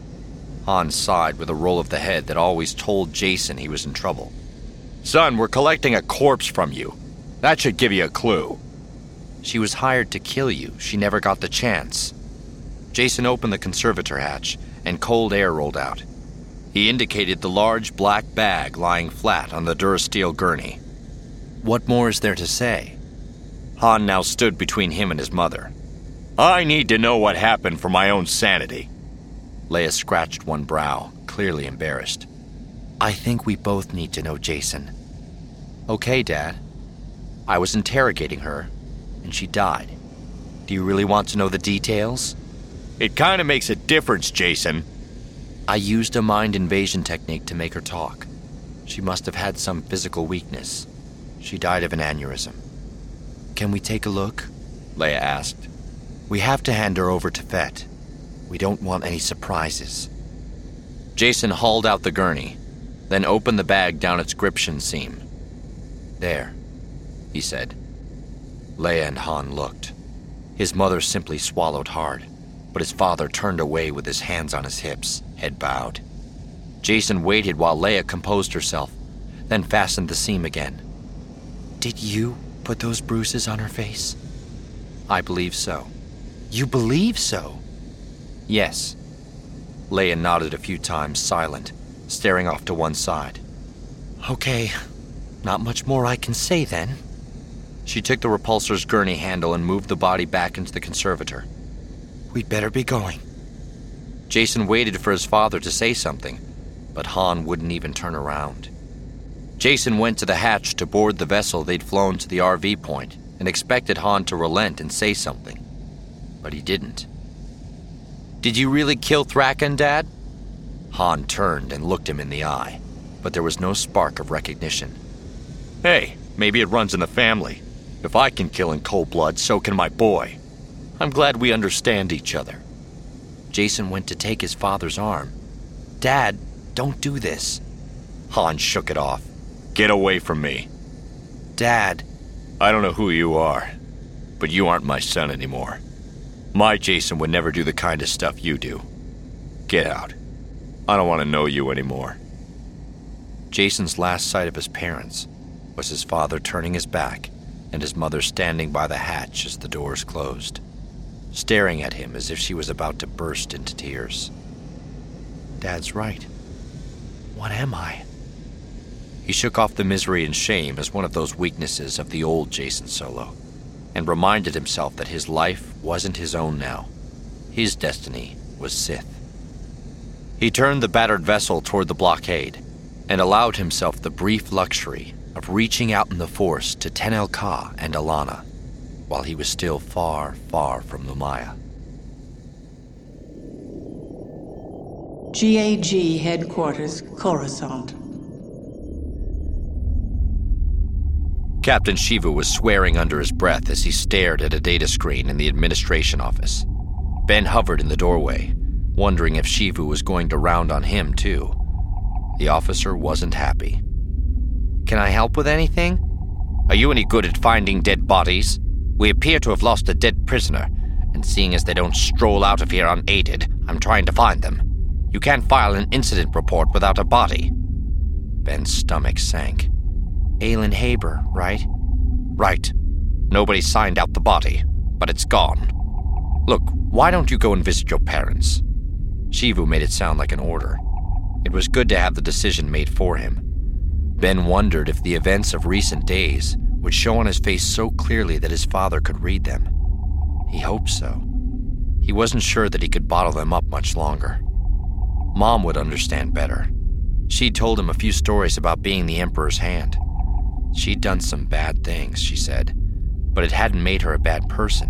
Han sighed with a roll of the head that always told Jacen he was in trouble. Son, we're collecting a corpse from you. That should give you a clue. She was hired to kill you. She never got the chance. Jacen opened the conservator hatch, and cold air rolled out. He indicated the large black bag lying flat on the Durasteel gurney. What more is there to say? Han now stood between him and his mother. I need to know what happened for my own sanity. Leia scratched one brow, clearly embarrassed. I think we both need to know, Jason. Okay, Dad. I was interrogating her, and she died. Do you really want to know the details? It kind of makes a difference, Jason. I used a mind invasion technique to make her talk. She must have had some physical weakness. She died of an aneurysm. Can we take a look? Leia asked. We have to hand her over to Fett. We don't want any surprises. Jason hauled out the gurney, then opened the bag down its gription seam. There, he said. Leia and Han looked. His mother simply swallowed hard, but his father turned away with his hands on his hips, head bowed. Jason waited while Leia composed herself, then fastened the seam again. Did you put those bruises on her face? I believe so. You believe so? Yes. Leia nodded a few times, silent, staring off to one side. Okay, not much more I can say then. She took the repulsor's gurney handle and moved the body back into the conservator. We'd better be going. Jason waited for his father to say something, but Han wouldn't even turn around. Jason went to the hatch to board the vessel they'd flown to the R V point and expected Han to relent and say something, but he didn't. Did you really kill Thraken, Dad? Han turned and looked him in the eye, but there was no spark of recognition. Hey, maybe it runs in the family. If I can kill in cold blood, so can my boy. I'm glad we understand each other. Jason went to take his father's arm. Dad, don't do this. Han shook it off. Get away from me. Dad. I don't know who you are, but you aren't my son anymore. My Jason would never do the kind of stuff you do. Get out. I don't want to know you anymore. Jason's last sight of his parents was his father turning his back and his mother standing by the hatch as the doors closed, staring at him as if she was about to burst into tears. Dad's right. What am I? He shook off the misery and shame as one of those weaknesses of the old Jason Solo, and reminded himself that his life wasn't his own now. His destiny was Sith. He turned the battered vessel toward the blockade and allowed himself the brief luxury of reaching out in the Force to Tenel Ka and Allana, while he was still far, far from Lumiya. G A G Headquarters, Coruscant. Captain Sheeva was swearing under his breath as he stared at a data screen in the administration office. Ben hovered in the doorway, wondering if Sheeva was going to round on him, too. The officer wasn't happy. Can I help with anything? Are you any good at finding dead bodies? We appear to have lost a dead prisoner, and seeing as they don't stroll out of here unaided, I'm trying to find them. You can't file an incident report without a body. Ben's stomach sank. Aelin Haber, right? Right. Nobody signed out the body, but it's gone. Look, why don't you go and visit your parents? Sheeva made it sound like an order. It was good to have the decision made for him. Ben wondered if the events of recent days would show on his face so clearly that his father could read them. He hoped so. He wasn't sure that he could bottle them up much longer. Mom would understand better. She'd told him a few stories about being the Emperor's hand. She'd done some bad things, she said, but it hadn't made her a bad person.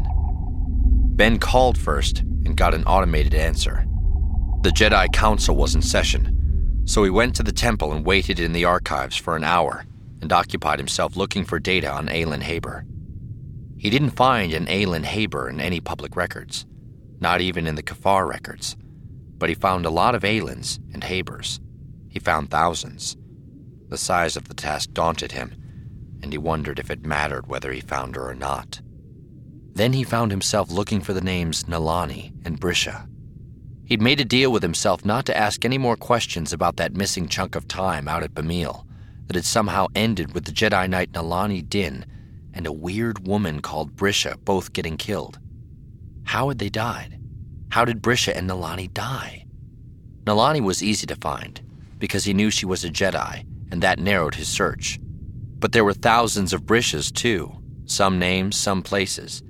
Ben called first and got an automated answer. The Jedi Council was in session, so he went to the temple and waited in the archives for an hour and occupied himself looking for data on Aelin Haber. He didn't find an Aelin Haber in any public records, not even in the Kafar records, but he found a lot of Aelins and Habers. He found thousands. The size of the task daunted him, and he wondered if it mattered whether he found her or not. Then he found himself looking for the names Nalani and Brisha. He'd made a deal with himself not to ask any more questions about that missing chunk of time out at Bamil that had somehow ended with the Jedi Knight Nalani Din and a weird woman called Brisha both getting killed. How had they died? How did Brisha and Nalani die? Nalani was easy to find, because he knew she was a Jedi, and that narrowed his search. But there were thousands of Brishas, too, some names, some places,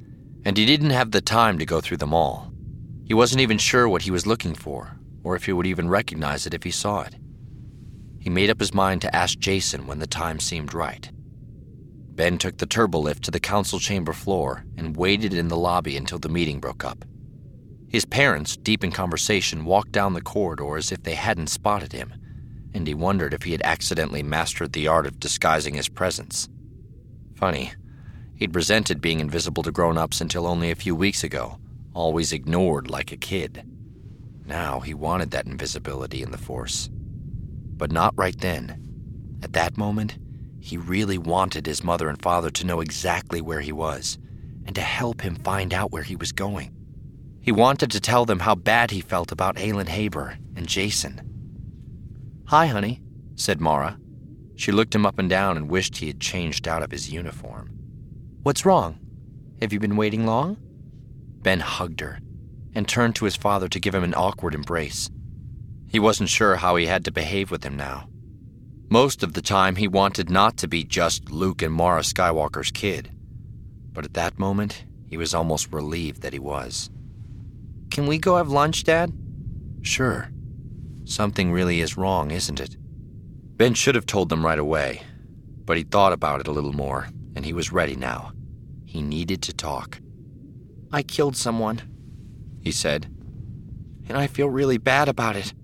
And he didn't have the time to go through them all. He wasn't even sure what he was looking for, or if he would even recognize it if he saw it. He made up his mind to ask Jason when the time seemed right. Ben took the turbolift to the council chamber floor and waited in the lobby until the meeting broke up. His parents, deep in conversation, walked down the corridor as if they hadn't spotted him, and he wondered if he had accidentally mastered the art of disguising his presence. Funny, he'd resented being invisible to grown-ups until only a few weeks ago, always ignored like a kid. Now he wanted that invisibility in the Force. But not right then. At that moment, he really wanted his mother and father to know exactly where he was, and to help him find out where he was going. He wanted to tell them how bad he felt about Aelin Haber and Jason. "Hi, honey," said Mara. She looked him up and down and wished he had changed out of his uniform. "What's wrong? Have you been waiting long?" Ben hugged her and turned to his father to give him an awkward embrace. He wasn't sure how he had to behave with him now. Most of the time, he wanted not to be just Luke and Mara Skywalker's kid. But at that moment, he was almost relieved that he was. "Can we go have lunch, Dad?" "Sure. Something really is wrong, isn't it?" Ben should have told them right away, but he thought about it a little more, and he was ready now. He needed to talk. "I killed someone," he said, "and I feel really bad about it."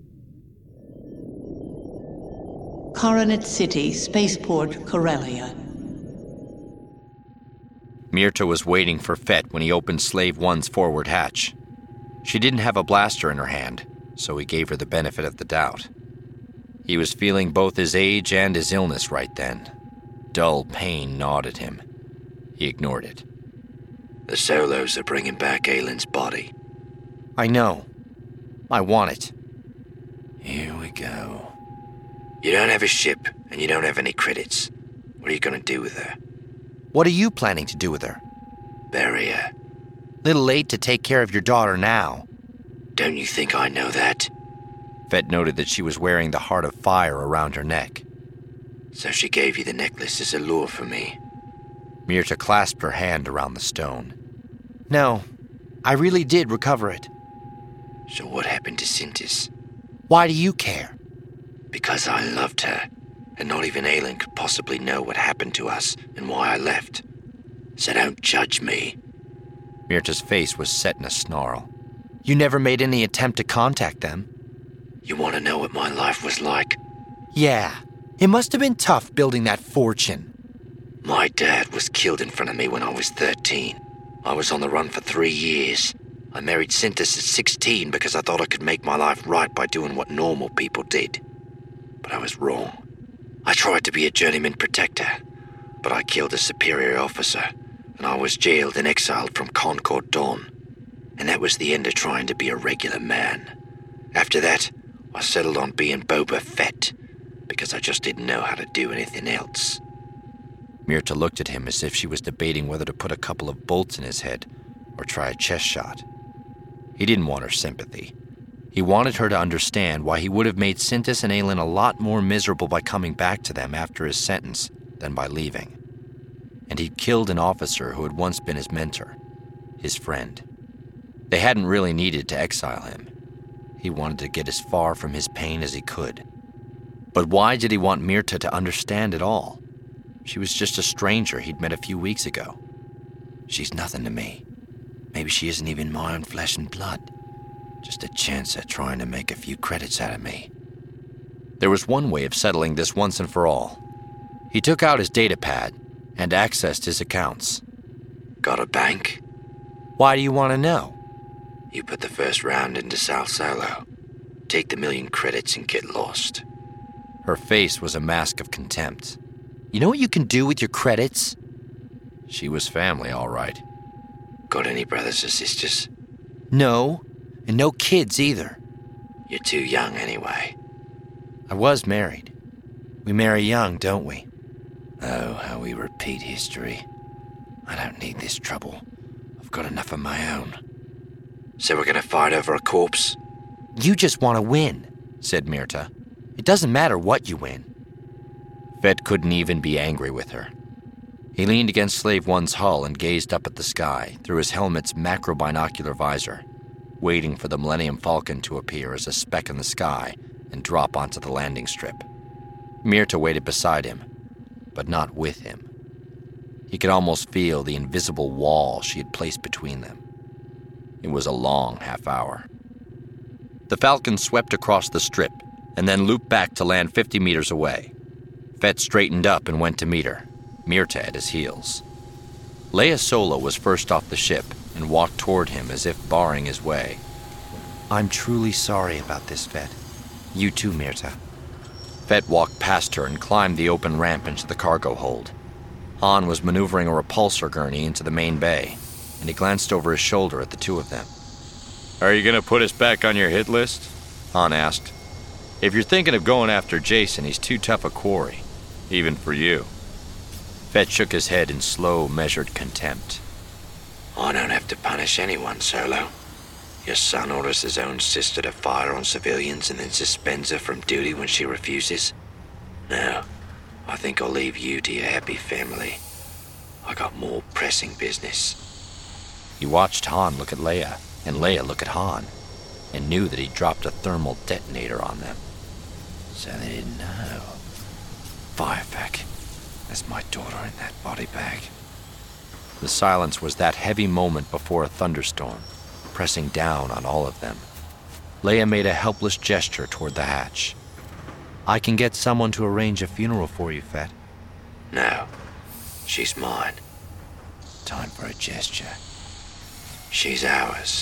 Coronet City, Spaceport, Corellia. Myrta was waiting for Fett when he opened Slave One's forward hatch. She didn't have a blaster in her hand, so he gave her the benefit of the doubt. He was feeling both his age and his illness right then. Dull pain gnawed at him. He ignored it. The Solos are bringing back Aelin's body. "I know. I want it." Here we go. You don't have a ship, and you don't have any credits. What are you going to do with her? "What are you planning to do with her?" Bury her. "Little late to take care of your daughter now." Don't you think I know that? Fett noted that she was wearing the Heart of Fire around her neck. So she gave you the necklace as a lure for me? Myrta clasped her hand around the stone. "No, I really did recover it." So what happened to Cintis? "Why do you care?" Because I loved her, and not even Aelin could possibly know what happened to us and why I left. So don't judge me. Myrta's face was set in a snarl. "You never made any attempt to contact them." You want to know what my life was like? "Yeah, it must have been tough building that fortune." My dad was killed in front of me when I was thirteen. I was on the run for three years. I married Cintis at sixteen because I thought I could make my life right by doing what normal people did. But I was wrong. I tried to be a journeyman protector, but I killed a superior officer, and I was jailed and exiled from Concord Dawn. And that was the end of trying to be a regular man. After that, I settled on being Boba Fett, because I just didn't know how to do anything else. Myrta looked at him as if she was debating whether to put a couple of bolts in his head or try a chest shot. He didn't want her sympathy. He wanted her to understand why he would have made Cintis and Aelin a lot more miserable by coming back to them after his sentence than by leaving. And he'd killed an officer who had once been his mentor, his friend. They hadn't really needed to exile him. He wanted to get as far from his pain as he could. But why did he want Myrta to understand it all? She was just a stranger he'd met a few weeks ago. "She's nothing to me. Maybe she isn't even my own flesh and blood. Just a chance at trying to make a few credits out of me." There was one way of settling this once and for all. He took out his datapad and accessed his accounts. Got a bank? "Why do you want to know?" You put the first round into Sal Solo. Take the million credits and get lost. Her face was a mask of contempt. "You know what you can do with your credits?" She was family, all right. Got any brothers or sisters? "No, and no kids either." You're too young anyway. "I was married. We marry young, don't we?" Oh, how we repeat history. I don't need this trouble. I've got enough of my own. So we're gonna fight over a corpse? "You just want to win," said Myrta. "It doesn't matter what you win." Fett couldn't even be angry with her. He leaned against Slave One's hull and gazed up at the sky through his helmet's macro-binocular visor, waiting for the Millennium Falcon to appear as a speck in the sky and drop onto the landing strip. Myrta waited beside him, but not with him. He could almost feel the invisible wall she had placed between them. It was a long half hour. The Falcon swept across the strip and then looped back to land fifty meters away. Fett straightened up and went to meet her, Myrta at his heels. Leia Solo was first off the ship and walked toward him as if barring his way. "I'm truly sorry about this, Fett. You too, Myrta." Fett walked past her and climbed the open ramp into the cargo hold. Han was maneuvering a repulsor gurney into the main bay, and he glanced over his shoulder at the two of them. Are you gonna put us back on your hit list? Han asked. If you're thinking of going after Jason, he's too tough a quarry, even for you. Fett shook his head in slow, measured contempt. I don't have to punish anyone, Solo. Your son orders his own sister to fire on civilians and then suspends her from duty when she refuses. No, I think I'll leave you to your happy family. I got more pressing business. He watched Han look at Leia, and Leia look at Han, and knew that he dropped a thermal detonator on them. So they didn't know. Firepack. There's my daughter in that body bag. The silence was that heavy moment before a thunderstorm, pressing down on all of them. Leia made a helpless gesture toward the hatch. "I can get someone to arrange a funeral for you, Fett." No, she's mine. Time for a gesture. She's ours.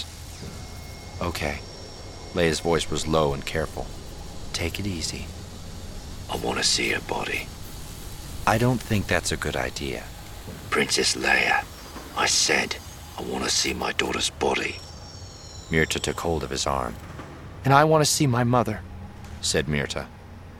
Okay. Leia's voice was low and careful. Take it easy. I want to see her body. I don't think that's a good idea. Princess Leia, I said I want to see my daughter's body. Myrta took hold of his arm. "And I want to see my mother," said Myrta.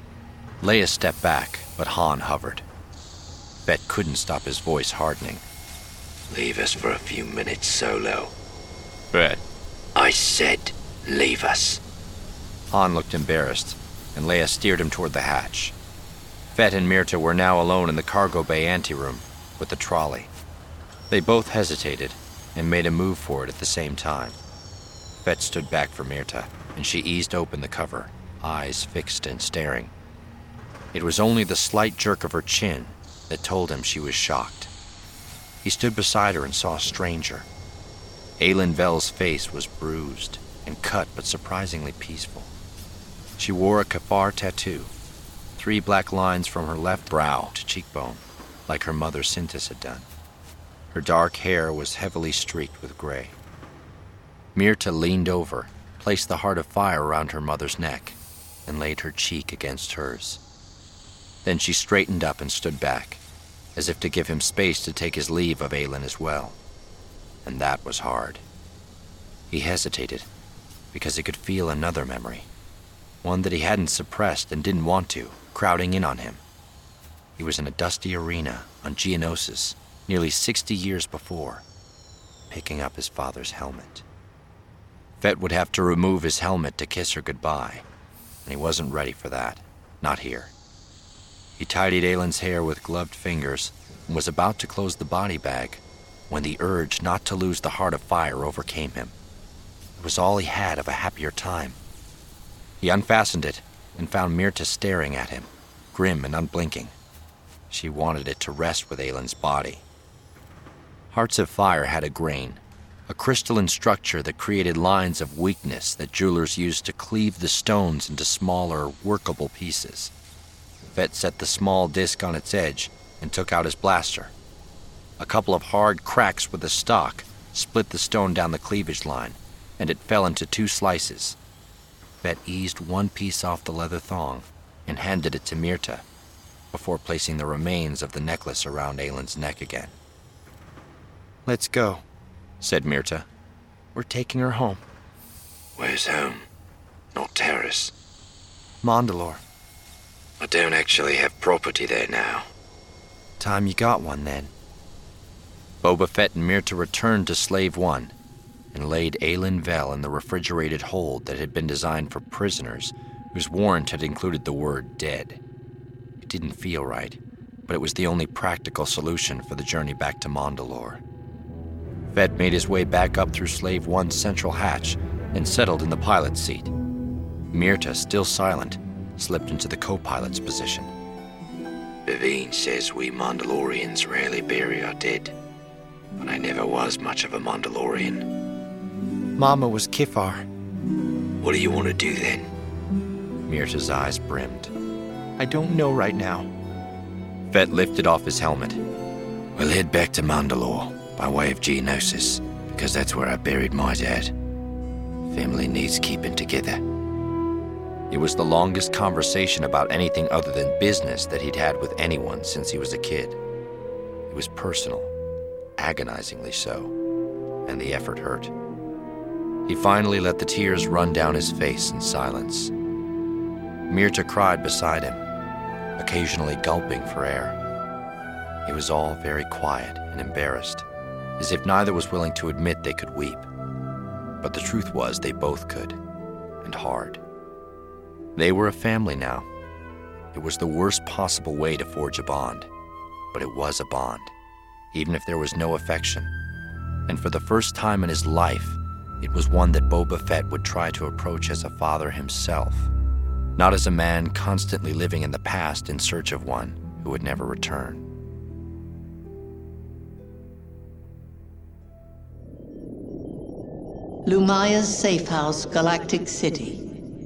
Leia stepped back, but Han hovered. Fett couldn't stop his voice hardening. Leave us for a few minutes, Solo. Fett. I said leave us. Han looked embarrassed, and Leia steered him toward the hatch. Fett and Myrta were now alone in the cargo bay anteroom with the trolley. They both hesitated and made a move for it at the same time. Fett stood back for Myrta, and she eased open the cover, eyes fixed and staring. It was only the slight jerk of her chin that told him she was shocked. He stood beside her and saw a stranger. Aelin Vel's face was bruised and cut but surprisingly peaceful. She wore a Kafar tattoo, three black lines from her left brow to cheekbone, like her mother Cintis had done. Her dark hair was heavily streaked with gray. Myrta leaned over, placed the heart of fire around her mother's neck, and laid her cheek against hers. Then she straightened up and stood back, as if to give him space to take his leave of Aelin as well. And that was hard. He hesitated, because he could feel another memory, one that he hadn't suppressed and didn't want to, crowding in on him. He was in a dusty arena on Geonosis, nearly sixty years before, picking up his father's helmet. Fett would have to remove his helmet to kiss her goodbye, and he wasn't ready for that, not here. He tidied Aelin's hair with gloved fingers and was about to close the body bag when the urge not to lose the heart of fire overcame him. It was all he had of a happier time. He unfastened it and found Myrta staring at him, grim and unblinking. She wanted it to rest with Aelin's body. Hearts of Fire had a grain, a crystalline structure that created lines of weakness that jewelers used to cleave the stones into smaller, workable pieces. Fett set the small disc on its edge and took out his blaster. A couple of hard cracks with the stock split the stone down the cleavage line, and it fell into two slices. Fett eased one piece off the leather thong and handed it to Myrta, before placing the remains of the necklace around Aelin's neck again. "Let's go," said Myrta. "We're taking her home." Where's home? Not Taris. Mandalore. I don't actually have property there now. Time you got one, then. Boba Fett and Myrta returned to Slave One and laid Aelin Vel in the refrigerated hold that had been designed for prisoners whose warrant had included the word dead. It didn't feel right, but it was the only practical solution for the journey back to Mandalore. Fett made his way back up through Slave One's central hatch and settled in the pilot's seat. Myrta, still silent, slipped into the co-pilot's position. Baveen says we Mandalorians rarely bury our dead, but I never was much of a Mandalorian. Mama was Kifar. What do you want to do then? Myrta's eyes brimmed. I don't know right now. Fett lifted off his helmet. We'll head back to Mandalore by way of Geonosis, because that's where I buried my dad. Family needs keeping together. It was the longest conversation about anything other than business that he'd had with anyone since he was a kid. It was personal, agonizingly so, and the effort hurt. He finally let the tears run down his face in silence. Myrta cried beside him, occasionally gulping for air. It was all very quiet and embarrassed, as if neither was willing to admit they could weep. But the truth was they both could, and hard. They were a family now. It was the worst possible way to forge a bond, but it was a bond, even if there was no affection. And for the first time in his life, it was one that Boba Fett would try to approach as a father himself, not as a man constantly living in the past in search of one who would never return. Lumaya's safe house, Galactic City.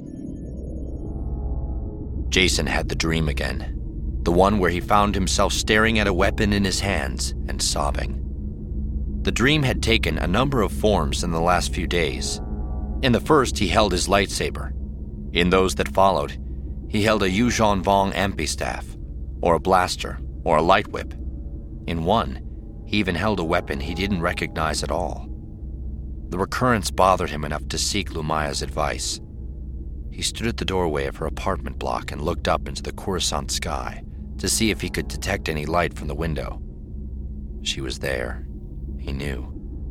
Jacen had the dream again, the one where he found himself staring at a weapon in his hands and sobbing. The dream had taken a number of forms in the last few days. In the first, he held his lightsaber. In those that followed, he held a Yuuzhan Vong amphi-staff, or a blaster, or a light whip. In one, he even held a weapon he didn't recognize at all. The recurrence bothered him enough to seek Lumaya's advice. He stood at the doorway of her apartment block and looked up into the Coruscant sky to see if he could detect any light from the window. She was there, he knew.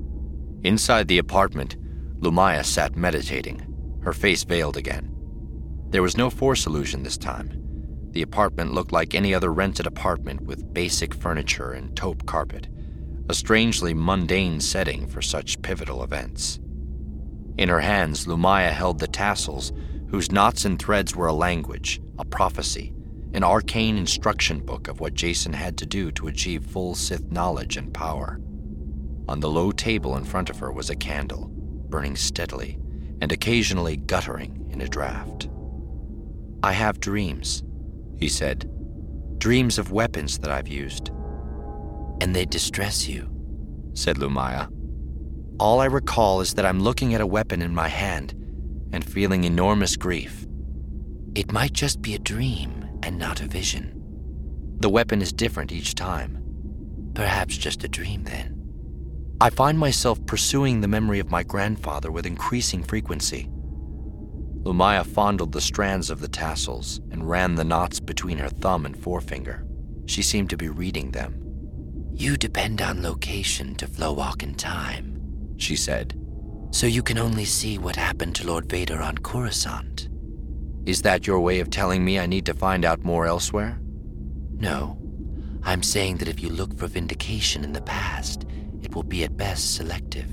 Inside the apartment, Lumaya sat meditating, her face veiled again. There was no Force illusion this time. The apartment looked like any other rented apartment with basic furniture and taupe carpet, a strangely mundane setting for such pivotal events. In her hands, Lumaya held the tassels, whose knots and threads were a language, a prophecy, an arcane instruction book of what Jacen had to do to achieve full Sith knowledge and power. On the low table in front of her was a candle, burning steadily and occasionally guttering in a draft. I have dreams, he said. Dreams of weapons that I've used. And they distress you, said Lumaya. All I recall is that I'm looking at a weapon in my hand and feeling enormous grief. It might just be a dream and not a vision. The weapon is different each time. Perhaps just a dream then. I find myself pursuing the memory of my grandfather with increasing frequency. Lumaya fondled the strands of the tassels and ran the knots between her thumb and forefinger. She seemed to be reading them. You depend on location to flow walk in time, she said. So you can only see what happened to Lord Vader on Coruscant. Is that your way of telling me I need to find out more elsewhere? No. I'm saying that if you look for vindication in the past, it will be at best selective.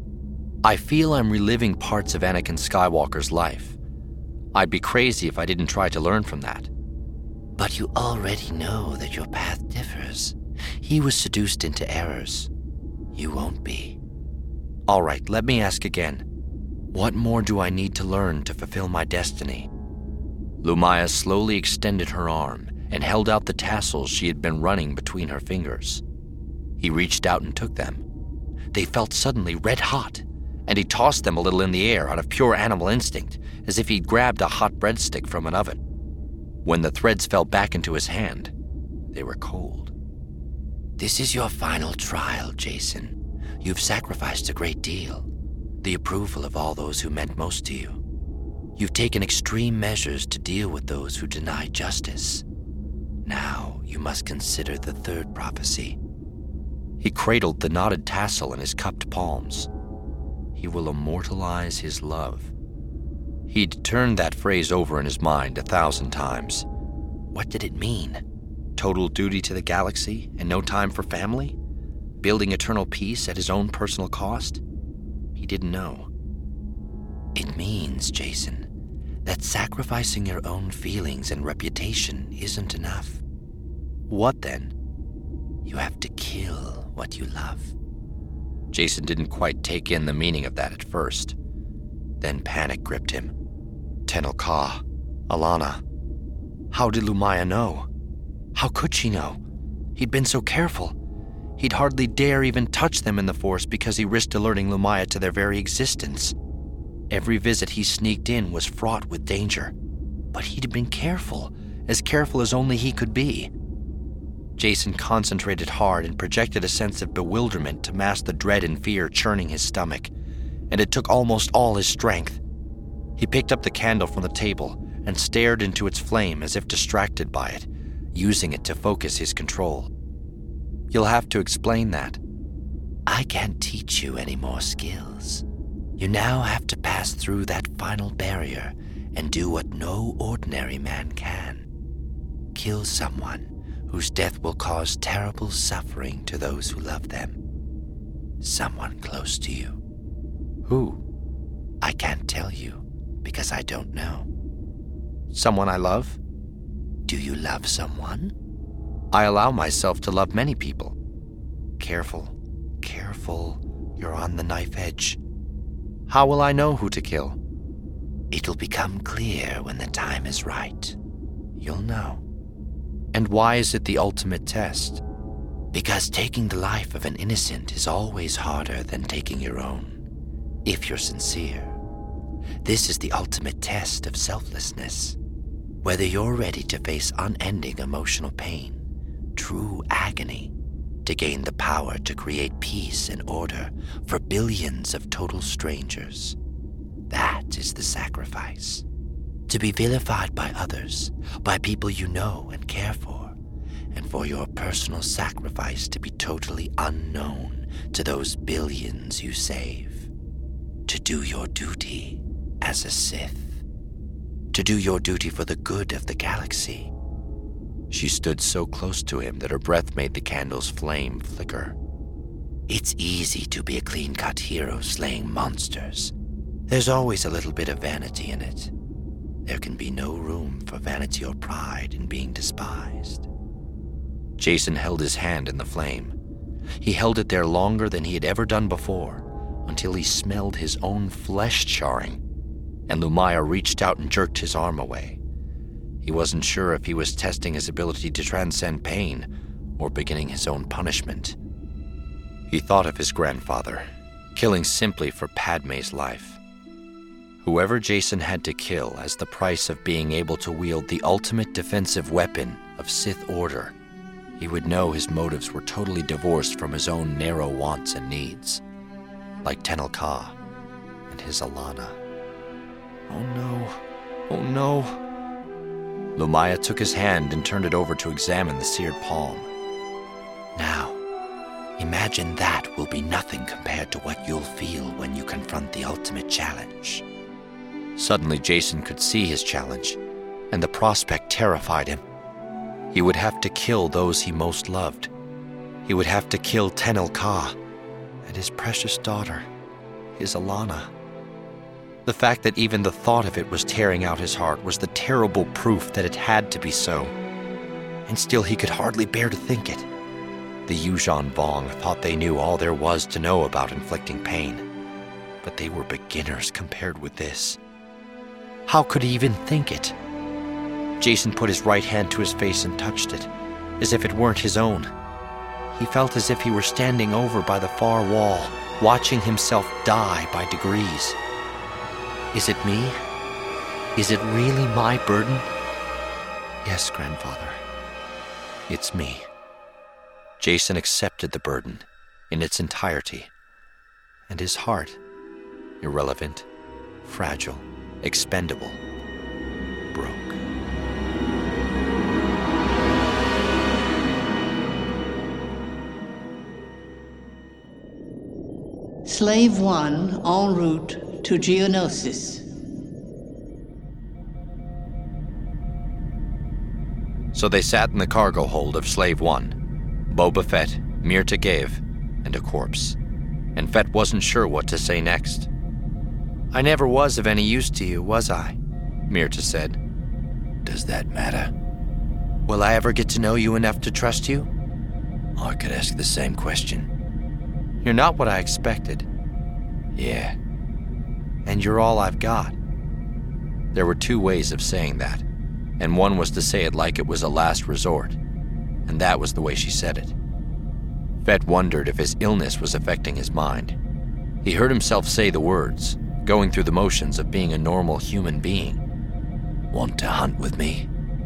I feel I'm reliving parts of Anakin Skywalker's life. I'd be crazy if I didn't try to learn from that. But you already know that your path differs. He was seduced into errors. You won't be. All right, let me ask again. What more do I need to learn to fulfill my destiny? Lumaya slowly extended her arm and held out the tassels she had been running between her fingers. He reached out and took them. They felt suddenly red hot, and he tossed them a little in the air out of pure animal instinct, as if he'd grabbed a hot breadstick from an oven. When the threads fell back into his hand, they were cold. This is your final trial, Jacen. You've sacrificed a great deal. The approval of all those who meant most to you. You've taken extreme measures to deal with those who deny justice. Now you must consider the third prophecy. He cradled the knotted tassel in his cupped palms. He will immortalize his love. He'd turned that phrase over in his mind a thousand times. What did it mean? Total duty to the galaxy and no time for family? Building eternal peace at his own personal cost? He didn't know. It means, Jason, that sacrificing your own feelings and reputation isn't enough. What then? You have to kill what you love. Jason didn't quite take in the meaning of that at first. Then panic gripped him. Tenel Ka, Allana. How did Lumiya know? How could she know? He'd been so careful. He'd hardly dare even touch them in the Force because he risked alerting Lumiya to their very existence. Every visit he sneaked in was fraught with danger. But he'd been careful, as careful as only he could be. Jason concentrated hard and projected a sense of bewilderment to mask the dread and fear churning his stomach, and it took almost all his strength. He picked up the candle from the table and stared into its flame as if distracted by it, using it to focus his control. You'll have to explain that. I can't teach you any more skills. You now have to pass through that final barrier and do what no ordinary man can. Kill someone whose death will cause terrible suffering to those who love them. Someone close to you. Who? I can't tell you because I don't know. Someone I love? Do you love someone? I allow myself to love many people. Careful, careful, you're on the knife edge. How will I know who to kill? It'll become clear when the time is right. You'll know. And why is it the ultimate test? Because taking the life of an innocent is always harder than taking your own, if you're sincere. This is the ultimate test of selflessness. Whether you're ready to face unending emotional pain, true agony, to gain the power to create peace and order for billions of total strangers. That is the sacrifice. To be vilified by others, by people you know and care for, and for your personal sacrifice to be totally unknown to those billions you save. To do your duty as a Sith. To do your duty for the good of the galaxy. She stood so close to him that her breath made the candle's flame flicker. It's easy to be a clean-cut hero slaying monsters. There's always a little bit of vanity in it. There can be no room for vanity or pride in being despised. Jason held his hand in the flame. He held it there longer than he had ever done before, until he smelled his own flesh charring, and Lumiya reached out and jerked his arm away. He wasn't sure if he was testing his ability to transcend pain or beginning his own punishment. He thought of his grandfather, killing simply for Padme's life. Whoever Jason had to kill as the price of being able to wield the ultimate defensive weapon of Sith order, he would know his motives were totally divorced from his own narrow wants and needs, like Tenel Ka and his Allana. Oh no, oh no. Lumiya took his hand and turned it over to examine the seared palm. Now, imagine that will be nothing compared to what you'll feel when you confront the ultimate challenge. Suddenly, Jason could see his challenge, and the prospect terrified him. He would have to kill those he most loved. He would have to kill Tenel Ka and his precious daughter, his Allana. The fact that even the thought of it was tearing out his heart was the terrible proof that it had to be so. And still he could hardly bear to think it. The Yuuzhan Vong thought they knew all there was to know about inflicting pain, but they were beginners compared with this. How could he even think it? Jason put his right hand to his face and touched it, as if it weren't his own. He felt as if he were standing over by the far wall, watching himself die by degrees. Is it me? Is it really my burden? Yes, grandfather. It's me. Jason accepted the burden in its entirety, and his heart, irrelevant, fragile, expendable, broke. Slave one en route to Geonosis. So they sat in the cargo hold of Slave One, Boba Fett, Mirta Gave, and a corpse. And Fett wasn't sure what to say next. "I never was of any use to you, was I?" Mirta said. Does that matter? "Will I ever get to know you enough to trust you?" I could ask the same question. "You're not what I expected." Yeah. "And you're all I've got." There were two ways of saying that, and one was to say it like it was a last resort, and that was the way she said it. Fett wondered if his illness was affecting his mind. He heard himself say the words, going through the motions of being a normal human being. Want to hunt with me?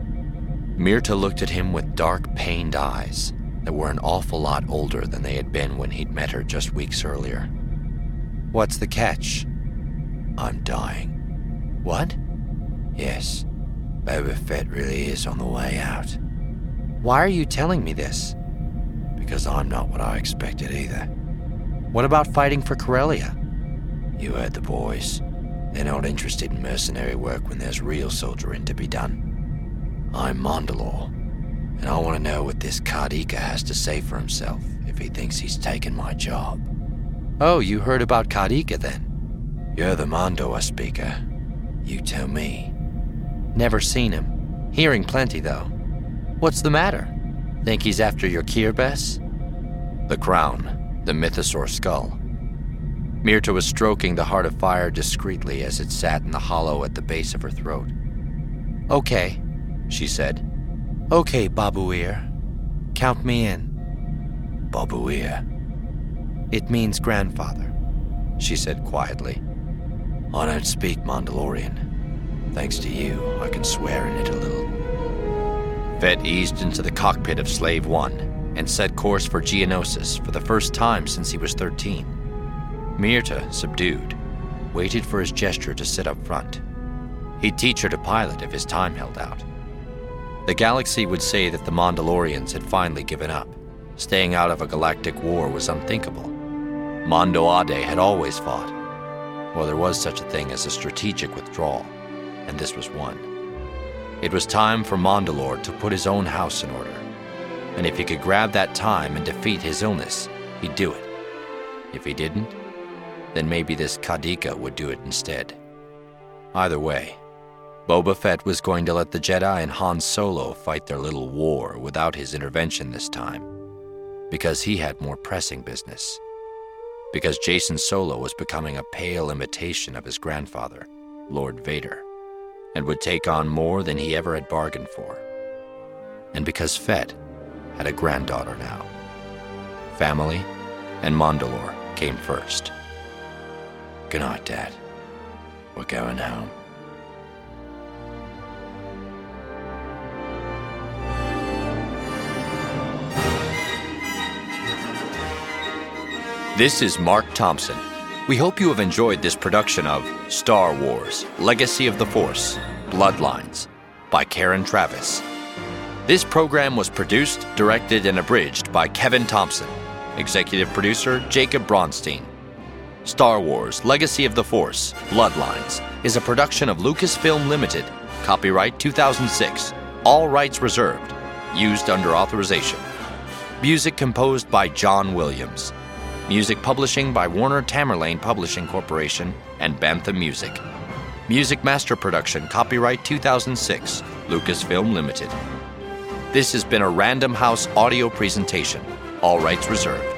Mirta looked at him with dark, pained eyes that were an awful lot older than they had been when he'd met her just weeks earlier. "What's the catch?" I'm dying. "What?" Yes, Boba Fett really is on the way out. "Why are you telling me this?" Because I'm not what I expected either. "What about fighting for Corellia?" You heard the boys. They're not interested in mercenary work when there's real soldiering to be done. I'm Mandalore, and I want to know what this Caedica has to say for himself if he thinks he's taken my job. "Oh, you heard about Caedica then?" You're the Mando speaker. You tell me. "Never seen him. Hearing plenty, though. What's the matter? Think he's after your Kirbes?" The crown, the mythosaur skull. Mirta was stroking the Heart of Fire discreetly as it sat in the hollow at the base of her throat. "Okay," she said. "Okay, Babuir. Count me in." Babuir? "It means grandfather," she said quietly. I don't speak Mandalorian. Thanks to you, I can swear in it a little. Fett eased into the cockpit of Slave One and set course for Geonosis for the first time since he was thirteen. Mirta, subdued, waited for his gesture to sit up front. He'd teach her to pilot if his time held out. The galaxy would say that the Mandalorians had finally given up. Staying out of a galactic war was unthinkable. Mondo Ade had always fought. Well, there was such a thing as a strategic withdrawal, and this was one. It was time for Mandalore to put his own house in order, and if he could grab that time and defeat his illness, he'd do it. If he didn't, then maybe this Caedica would do it instead. Either way, Boba Fett was going to let the Jedi and Han Solo fight their little war without his intervention this time, because he had more pressing business. Because Jacen Solo was becoming a pale imitation of his grandfather, Lord Vader, and would take on more than he ever had bargained for. And because Fett had a granddaughter now. Family and Mandalore came first. Good night, Dad. We're going home. This is Mark Thompson. We hope you have enjoyed this production of Star Wars: Legacy of the Force, Bloodlines by Karen Travis. This program was produced, directed, and abridged by Kevin Thompson. Executive producer Jacob Bronstein. Star Wars: Legacy of the Force, Bloodlines is a production of Lucasfilm Limited. Copyright two thousand six. All rights reserved. Used under authorization. Music composed by John Williams. Music publishing by Warner Tamerlane Publishing Corporation and Bantha Music. Music master production, copyright two thousand six, Lucasfilm Limited. This has been a Random House audio presentation. All rights reserved.